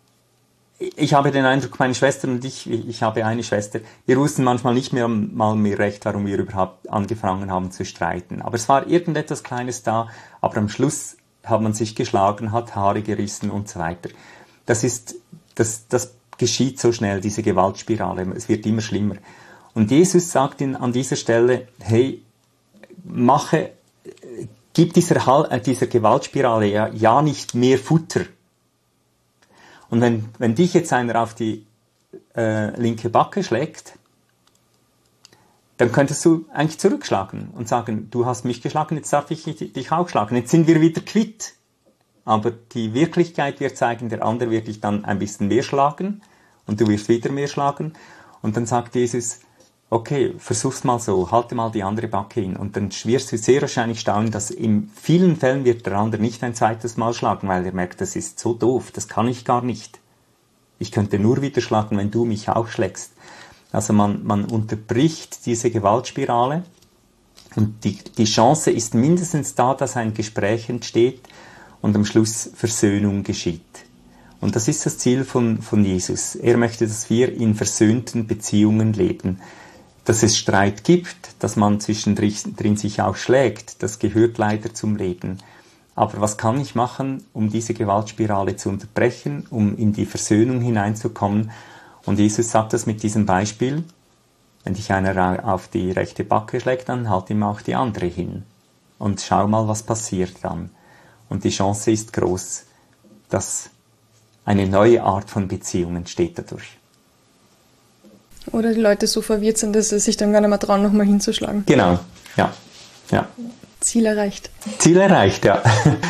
ich habe den Eindruck, meine Schwester und ich, ich habe eine Schwester, wir wussten manchmal nicht mehr mal mehr recht, warum wir überhaupt angefangen haben zu streiten. Aber es war irgendetwas Kleines da, aber am Schluss hat man sich geschlagen, hat Haare gerissen und so weiter. Das ist, das, das geschieht so schnell, diese Gewaltspirale, es wird immer schlimmer. Und Jesus sagt in, an dieser Stelle, hey, mache, gib dieser, dieser Gewaltspirale ja, ja nicht mehr Futter. Und wenn, wenn dich jetzt einer auf die äh, linke Backe schlägt, dann könntest du eigentlich zurückschlagen und sagen, du hast mich geschlagen, jetzt darf ich dich auch schlagen. Jetzt sind wir wieder quitt. Aber die Wirklichkeit wird zeigen, der andere wird dich dann ein bisschen mehr schlagen und du wirst wieder mehr schlagen. Und dann sagt Jesus, okay, versuch's mal so, halte mal die andere Backe hin. Und dann wirst du sehr wahrscheinlich staunen, dass in vielen Fällen wird der andere nicht ein zweites Mal schlagen, weil er merkt, das ist so doof, das kann ich gar nicht. Ich könnte nur wieder schlagen, wenn du mich auch schlägst. Also man, man unterbricht diese Gewaltspirale und die, die Chance ist mindestens da, dass ein Gespräch entsteht und am Schluss Versöhnung geschieht. Und das ist das Ziel von, von Jesus. Er möchte, dass wir in versöhnten Beziehungen leben. Dass es Streit gibt, dass man zwischendrin sich auch schlägt, das gehört leider zum Leben. Aber was kann ich machen, um diese Gewaltspirale zu unterbrechen, um in die Versöhnung hineinzukommen? Und Jesus sagt das mit diesem Beispiel, wenn dich einer auf die rechte Backe schlägt, dann halt ihm auch die andere hin. Und schau mal, was passiert dann. Und die Chance ist groß, dass eine neue Art von Beziehung entsteht dadurch. Oder die Leute so verwirrt sind, dass sie sich dann gar nicht mehr trauen, nochmal hinzuschlagen. Genau, ja. ja. Ziel erreicht. Ziel erreicht, ja.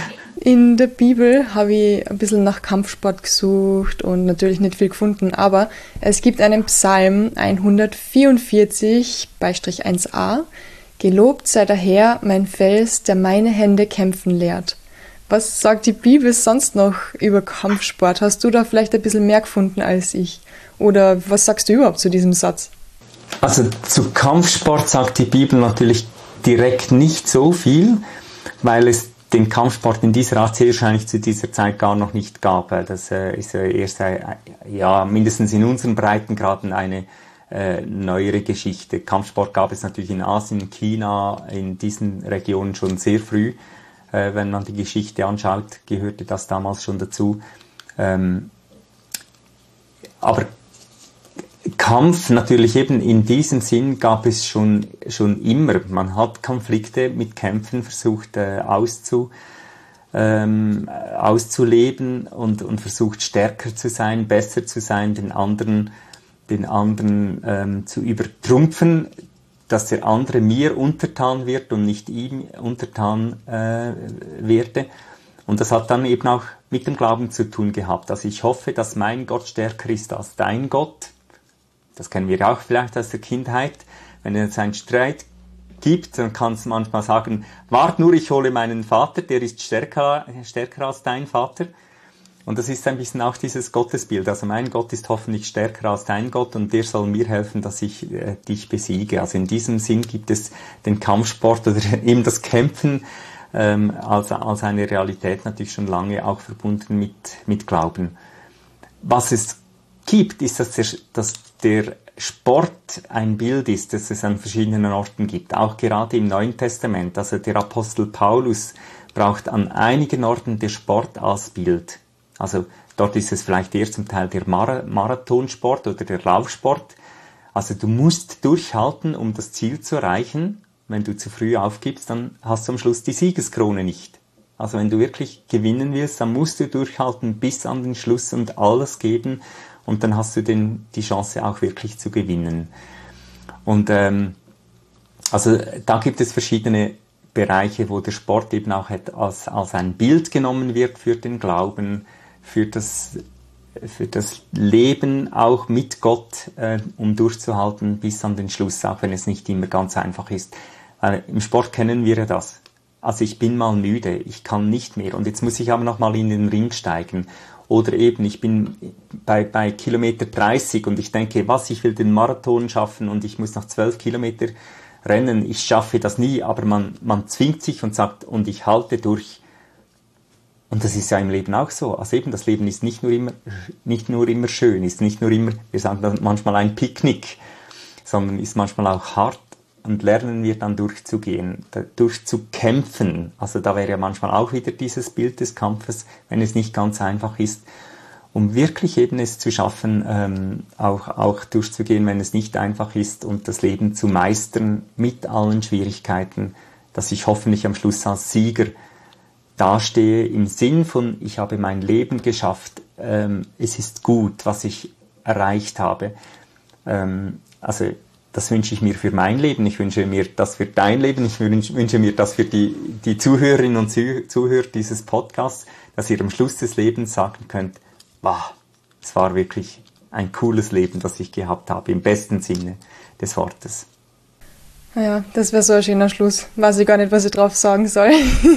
In der Bibel habe ich ein bisschen nach Kampfsport gesucht und natürlich nicht viel gefunden, aber es gibt einen Psalm hundertvierundvierzig eins a. Gelobt sei der Herr, mein Fels, der meine Hände kämpfen lehrt. Was sagt die Bibel sonst noch über Kampfsport? Hast du da vielleicht ein bisschen mehr gefunden als ich? Oder was sagst du überhaupt zu diesem Satz? Also zu Kampfsport sagt die Bibel natürlich direkt nicht so viel, weil es den Kampfsport in dieser Art sehr wahrscheinlich zu dieser Zeit gar noch nicht gab. Das äh, ist äh, erst, äh, ja, mindestens in unseren Breitengraden eine äh, neuere Geschichte. Kampfsport gab es natürlich in Asien, China, in diesen Regionen schon sehr früh. Äh, wenn man die Geschichte anschaut, gehörte das damals schon dazu. Ähm, aber Kampf natürlich eben in diesem Sinn gab es schon, schon immer. Man hat Konflikte mit Kämpfen versucht äh, auszu, ähm, auszuleben und, und versucht stärker zu sein, besser zu sein, den anderen, den anderen ähm, zu übertrumpfen, dass der andere mir untertan wird und nicht ihm untertan äh, werde. Und das hat dann eben auch mit dem Glauben zu tun gehabt. Also ich hoffe, dass mein Gott stärker ist als dein Gott. Das kennen wir auch vielleicht aus der Kindheit. Wenn es einen Streit gibt, dann kannst du manchmal sagen, wart nur, ich hole meinen Vater, der ist stärker, stärker als dein Vater. Und das ist ein bisschen auch dieses Gottesbild. Also mein Gott ist hoffentlich stärker als dein Gott und der soll mir helfen, dass ich äh, dich besiege. Also in diesem Sinn gibt es den Kampfsport oder eben das Kämpfen ähm, als, als eine Realität natürlich schon lange auch verbunden mit, mit Glauben. Was es gibt, ist, dass der, dass der Sport ein Bild ist, das es an verschiedenen Orten gibt, auch gerade im Neuen Testament. Also der Apostel Paulus braucht an einigen Orten der Sport als Bild. Also dort ist es vielleicht eher zum Teil der Mar- Marathonsport oder der Laufsport. Also du musst durchhalten, um das Ziel zu erreichen. Wenn du zu früh aufgibst, dann hast du am Schluss die Siegeskrone nicht. Also wenn du wirklich gewinnen willst, dann musst du durchhalten bis an den Schluss und alles geben und dann hast du den, die Chance auch wirklich zu gewinnen. Und ähm, also da gibt es verschiedene Bereiche, wo der Sport eben auch als, als ein Bild genommen wird für den Glauben, für das, für das Leben auch mit Gott, äh, um durchzuhalten bis an den Schluss, auch wenn es nicht immer ganz einfach ist. Äh, im Sport kennen wir ja das. Also ich bin mal müde, ich kann nicht mehr und jetzt muss ich aber noch mal in den Ring steigen. Oder eben, ich bin bei, bei Kilometer dreißig und ich denke, was, ich will den Marathon schaffen und ich muss noch zwölf Kilometer rennen, ich schaffe das nie, aber man, man zwingt sich und sagt, und ich halte durch. Und das ist ja im Leben auch so. Also eben, das Leben ist nicht nur immer, nicht nur immer schön, ist nicht nur immer, wir sagen dann manchmal ein Picknick, sondern ist manchmal auch hart und lernen wir dann durchzugehen, durchzukämpfen. Also da wäre ja manchmal auch wieder dieses Bild des Kampfes, wenn es nicht ganz einfach ist, um wirklich eben es zu schaffen, ähm, auch, auch durchzugehen, wenn es nicht einfach ist und das Leben zu meistern mit allen Schwierigkeiten, dass ich hoffentlich am Schluss als Sieger dastehe, im Sinn von, ich habe mein Leben geschafft, ähm, es ist gut, was ich erreicht habe. Ähm, also das wünsche ich mir für mein Leben, ich wünsche mir das für dein Leben, ich wünsche mir das für die, die Zuhörerinnen und Zuhörer dieses Podcasts, dass ihr am Schluss des Lebens sagen könnt, wow, es war wirklich ein cooles Leben, das ich gehabt habe, im besten Sinne des Wortes. Naja, das wäre so ein schöner Schluss. Weiß ich gar nicht, was ich drauf sagen soll.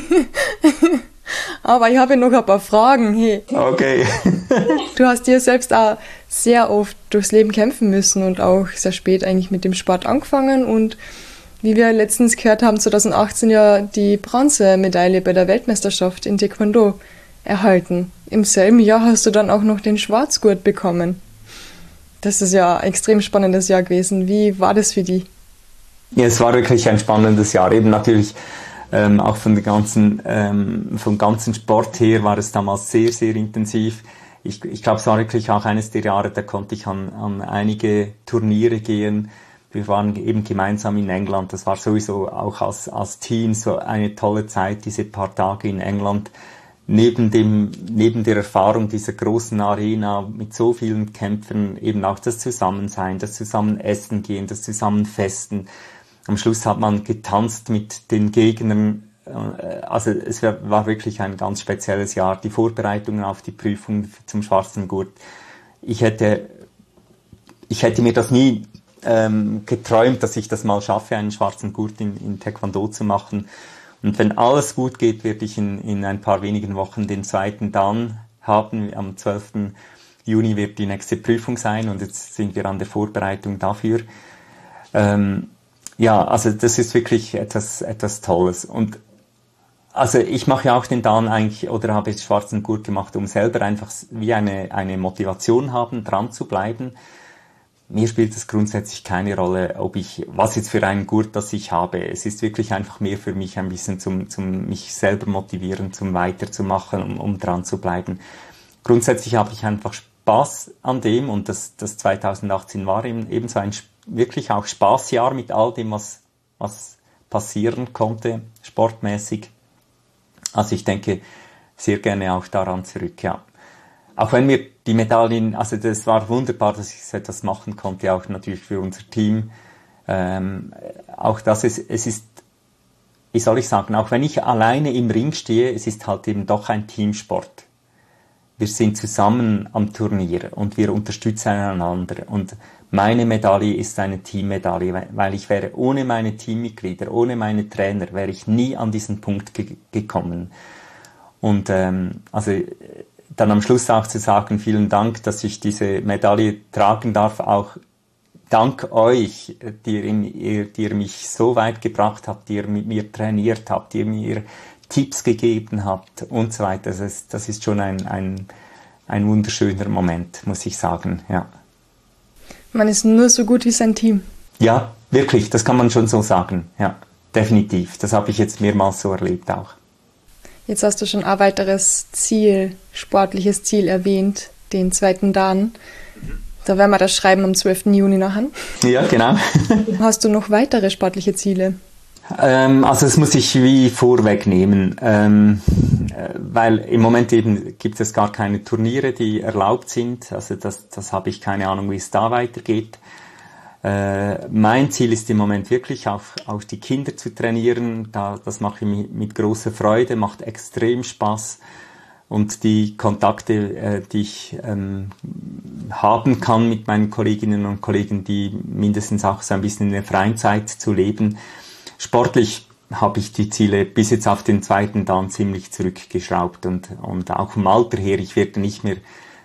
Aber ich habe noch ein paar Fragen. Hey. Okay. Du hast dir selbst auch sehr oft durchs Leben kämpfen müssen und auch sehr spät eigentlich mit dem Sport angefangen. Und wie wir letztens gehört haben, zwanzig achtzehn ja die Bronzemedaille bei der Weltmeisterschaft in Taekwondo erhalten. Im selben Jahr hast du dann auch noch den Schwarzgurt bekommen. Das ist ja ein extrem spannendes Jahr gewesen. Wie war das für dich? Ja, es war wirklich ein spannendes Jahr. Eben natürlich ähm, auch von der ganzen, ähm, vom ganzen Sport her war es damals sehr, sehr intensiv. Ich, ich glaube, es war wirklich auch eines der Jahre, da konnte ich an, an einige Turniere gehen. Wir waren eben gemeinsam in England. Das war sowieso auch als, als Team so eine tolle Zeit, diese paar Tage in England. Neben dem, neben der Erfahrung dieser großen Arena mit so vielen Kämpfern eben auch das Zusammensein, das Zusammenessen gehen, das Zusammenfesten. Am Schluss hat man getanzt mit den Gegnern. Also es war wirklich ein ganz spezielles Jahr. Die Vorbereitungen auf die Prüfung zum schwarzen Gurt. Ich hätte, ich hätte mir das nie ähm, geträumt, dass ich das mal schaffe, einen schwarzen Gurt in, in Taekwondo zu machen. Und wenn alles gut geht, werde ich in, in ein paar wenigen Wochen den zweiten Dan haben. Am zwölften Juni wird die nächste Prüfung sein und jetzt sind wir an der Vorbereitung dafür. Ähm, ja, also das ist wirklich etwas, etwas Tolles. Und also ich mache ja auch den Dan eigentlich, oder habe jetzt schwarzen Gurt gemacht, um selber einfach wie eine, eine Motivation haben, dran zu bleiben. Mir spielt es grundsätzlich keine Rolle, ob ich, was jetzt für einen Gurt das ich habe. Es ist wirklich einfach mehr für mich ein bisschen zum, zum mich selber motivieren, zum weiterzumachen, um, um dran zu bleiben. Grundsätzlich habe ich einfach Spaß an dem und das, das zwanzig achtzehn war eben, eben so ein wirklich auch Spaßjahr mit all dem, was, was passieren konnte, sportmäßig. Also ich denke sehr gerne auch daran zurück, ja. Auch wenn mir die Medaillen, also das war wunderbar, dass ich so etwas machen konnte, auch natürlich für unser Team. Ähm, auch das ist, es ist, wie soll ich sagen, auch wenn ich alleine im Ring stehe, es ist halt eben doch ein Teamsport. Wir sind zusammen am Turnier und wir unterstützen einander. Und meine Medaille ist eine Teammedaille, weil ich wäre ohne meine Teammitglieder, ohne meine Trainer, wäre ich nie an diesen Punkt ge- gekommen. Und ähm, also dann am Schluss auch zu sagen, vielen Dank, dass ich diese Medaille tragen darf, auch dank euch, die ihr, die ihr mich so weit gebracht habt, die ihr mit mir trainiert habt, die ihr mir Tipps gegeben habt und so weiter. Das ist, das ist schon ein, ein, ein wunderschöner Moment, muss ich sagen, ja. Man ist nur so gut wie sein Team. Ja, wirklich, das kann man schon so sagen, ja, definitiv. Das habe ich jetzt mehrmals so erlebt auch. Jetzt hast du schon ein weiteres Ziel, sportliches Ziel erwähnt, den zweiten Dan. Da werden wir das schreiben am zwölften Juni nachher. Ja, genau. Hast du noch weitere sportliche Ziele? Ähm, also das muss ich wie vorwegnehmen, ähm, äh, weil im Moment eben gibt es gar keine Turniere, die erlaubt sind. Also das, das habe ich keine Ahnung, wie es da weitergeht. Äh, mein Ziel ist im Moment wirklich, auf, auf die Kinder zu trainieren. Da, das mache ich mit, mit großer Freude, macht extrem Spaß. Und die Kontakte, äh, die ich ähm, haben kann mit meinen Kolleginnen und Kollegen, die mindestens auch so ein bisschen in der freien Zeit zu leben. Sportlich habe ich die Ziele bis jetzt auf den zweiten Dan ziemlich zurückgeschraubt und, und auch vom Alter her, ich werde nicht mehr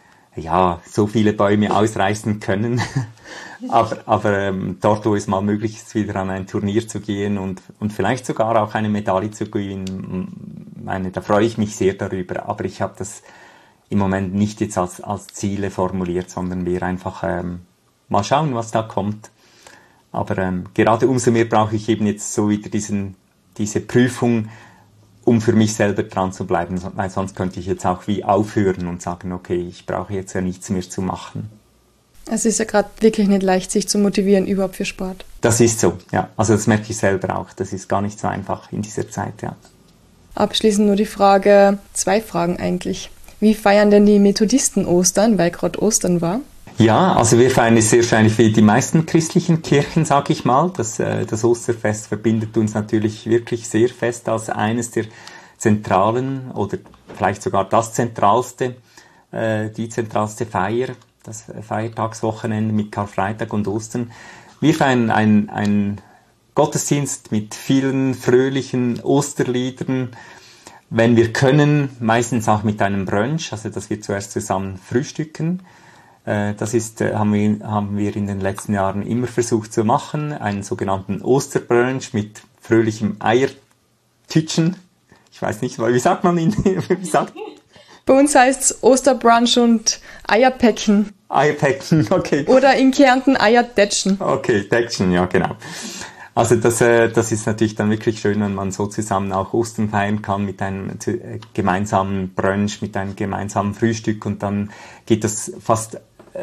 ja, so viele Bäume ausreißen können, aber, aber ähm, dort, wo es mal möglich ist, wieder an ein Turnier zu gehen und, und vielleicht sogar auch eine Medaille zu gewinnen, meine, da freue ich mich sehr darüber, aber ich habe das im Moment nicht jetzt als, als Ziele formuliert, sondern wir einfach ähm, mal schauen, was da kommt. Aber ähm, gerade umso mehr brauche ich eben jetzt so wieder diesen, diese Prüfung, um für mich selber dran zu bleiben, weil sonst könnte ich jetzt auch wie aufhören und sagen, okay, ich brauche jetzt ja nichts mehr zu machen. Es ist ja gerade wirklich nicht leicht, sich zu motivieren überhaupt für Sport. Das ist so, ja. Also das merke ich selber auch. Das ist gar nicht so einfach in dieser Zeit, ja. Abschließend nur die Frage, zwei Fragen eigentlich. Wie feiern denn die Methodisten Ostern, weil gerade Ostern war? Ja, also wir feiern es sehr wahrscheinlich wie die meisten christlichen Kirchen, sage ich mal. Das, äh, das Osterfest verbindet uns natürlich wirklich sehr fest als eines der zentralen oder vielleicht sogar das zentralste, äh, die zentralste Feier, das Feiertagswochenende mit Karfreitag und Ostern. Wir feiern ein, ein Gottesdienst mit vielen fröhlichen Osterliedern, wenn wir können, meistens auch mit einem Brunch, also dass wir zuerst zusammen frühstücken. Das ist, haben wir, haben wir in den letzten Jahren immer versucht zu machen, einen sogenannten Osterbrunch mit fröhlichem Eiertütschen. Ich weiß nicht, wie sagt man ihn? Wie sagt? Bei uns heißt es Osterbrunch und Eierpäckchen. Eierpäckchen, okay. Oder in Kärnten Eiertätschen. Okay, Tätschen, ja genau. Also das, äh, das ist natürlich dann wirklich schön, wenn man so zusammen auch Ostern feiern kann mit einem äh, gemeinsamen Brunch, mit einem gemeinsamen Frühstück und dann geht das fast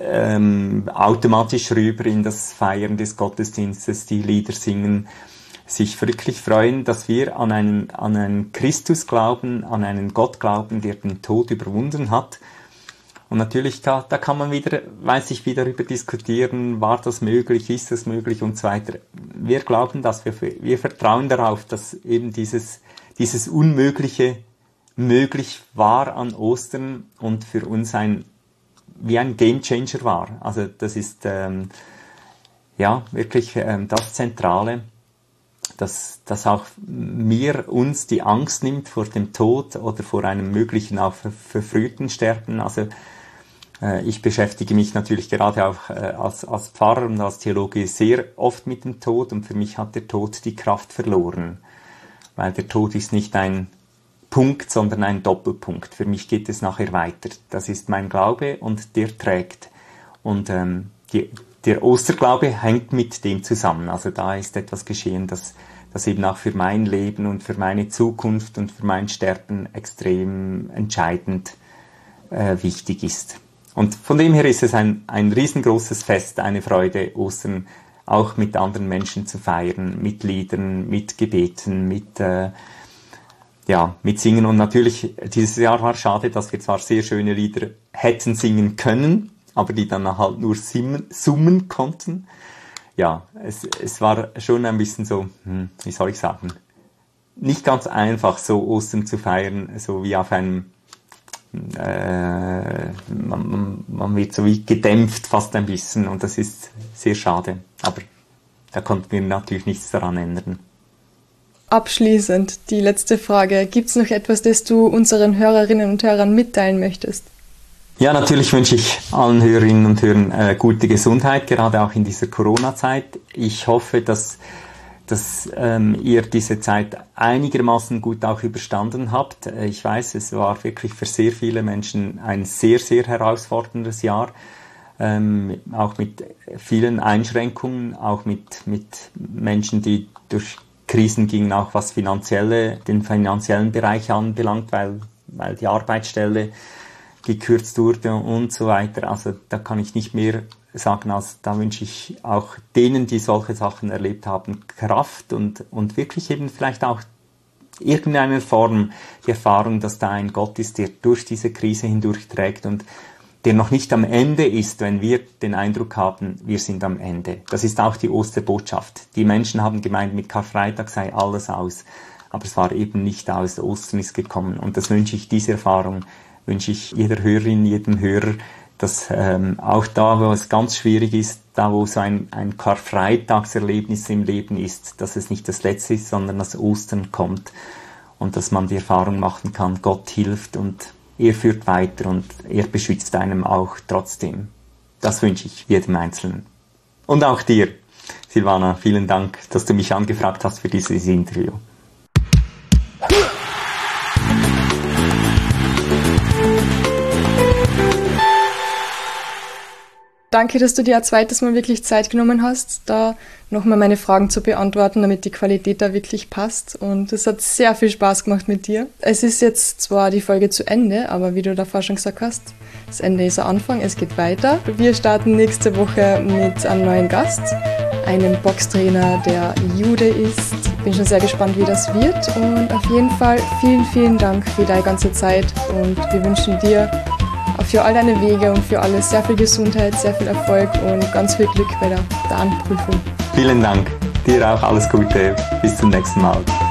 ähm, automatisch rüber in das Feiern des Gottesdienstes, die Lieder singen, sich wirklich freuen, dass wir an einen, an einen Christus glauben, an einen Gott glauben, der den Tod überwunden hat. Und natürlich, da, da kann man wieder, weiß ich, wieder darüber diskutieren, war das möglich, ist das möglich und so weiter. Wir glauben, dass wir, wir vertrauen darauf, dass eben dieses, dieses Unmögliche möglich war an Ostern und für uns ein, wie ein Gamechanger war. Also das ist, ähm, ja, wirklich ähm, das Zentrale, dass, dass auch mir uns die Angst nimmt vor dem Tod oder vor einem möglichen auch ver- verfrühten Sterben. Also ich beschäftige mich natürlich gerade auch als, als Pfarrer und als Theologe sehr oft mit dem Tod und für mich hat der Tod die Kraft verloren, weil der Tod ist nicht ein Punkt, sondern ein Doppelpunkt. Für mich geht es nachher weiter. Das ist mein Glaube und der trägt. Und ähm, die, der Osterglaube hängt mit dem zusammen. Also da ist etwas geschehen, das, das eben auch für mein Leben und für meine Zukunft und für mein Sterben extrem entscheidend äh, wichtig ist. Und von dem her ist es ein, ein riesengroßes Fest, eine Freude, Ostern auch mit anderen Menschen zu feiern, mit Liedern, mit Gebeten, mit, äh, ja, mit Singen. Und natürlich, dieses Jahr war schade, dass wir zwar sehr schöne Lieder hätten singen können, aber die dann halt nur summen, summen konnten. Ja, es, es war schon ein bisschen so, hm, wie soll ich sagen, nicht ganz einfach, so Ostern zu feiern, so wie auf einem Äh, man, man wird so wie gedämpft fast ein bisschen und das ist sehr schade, aber da konnten wir natürlich nichts daran ändern. Abschließend die letzte Frage, gibt es noch etwas, das du unseren Hörerinnen und Hörern mitteilen möchtest? Ja, natürlich wünsche ich allen Hörerinnen und Hörern äh, gute Gesundheit, gerade auch in dieser Corona-Zeit. Ich hoffe, dass dass ähm, ihr diese Zeit einigermaßen gut auch überstanden habt. Ich weiß, es war wirklich für sehr viele Menschen ein sehr, sehr herausforderndes Jahr, ähm, auch mit vielen Einschränkungen, auch mit, mit Menschen, die durch Krisen gingen, auch was finanzielle, den finanziellen Bereich anbelangt, weil, weil die Arbeitsstelle gekürzt wurde und so weiter. Also da kann ich nicht mehr sagen, also da wünsche ich auch denen, die solche Sachen erlebt haben, Kraft und, und wirklich eben vielleicht auch irgendeiner Form die Erfahrung, dass da ein Gott ist, der durch diese Krise hindurch trägt und der noch nicht am Ende ist, wenn wir den Eindruck haben, wir sind am Ende. Das ist auch die Osterbotschaft. Die Menschen haben gemeint, mit Karfreitag sei alles aus, aber es war eben nicht aus. Ostern ist gekommen und das wünsche ich, diese Erfahrung wünsche ich jeder Hörerin, jedem Hörer, dass ähm, auch da, wo es ganz schwierig ist, da wo so ein, ein Karfreitagserlebnis im Leben ist, dass es nicht das Letzte ist, sondern dass Ostern kommt und dass man die Erfahrung machen kann, Gott hilft und er führt weiter und er beschützt einem auch trotzdem. Das wünsche ich jedem Einzelnen. Und auch dir, Silvana, vielen Dank, dass du mich angefragt hast für dieses Interview. Danke, dass du dir ein zweites Mal wirklich Zeit genommen hast, da nochmal meine Fragen zu beantworten, damit die Qualität da wirklich passt. Und es hat sehr viel Spaß gemacht mit dir. Es ist jetzt zwar die Folge zu Ende, aber wie du davor schon gesagt hast, das Ende ist ein Anfang, es geht weiter. Wir starten nächste Woche mit einem neuen Gast, einem Boxtrainer, der Jude ist. Bin schon sehr gespannt, wie das wird. Und auf jeden Fall vielen, vielen Dank für deine ganze Zeit und wir wünschen dir für all deine Wege und für alles sehr viel Gesundheit, sehr viel Erfolg und ganz viel Glück bei der Darmprüfung. Vielen Dank. Dir auch alles Gute. Bis zum nächsten Mal.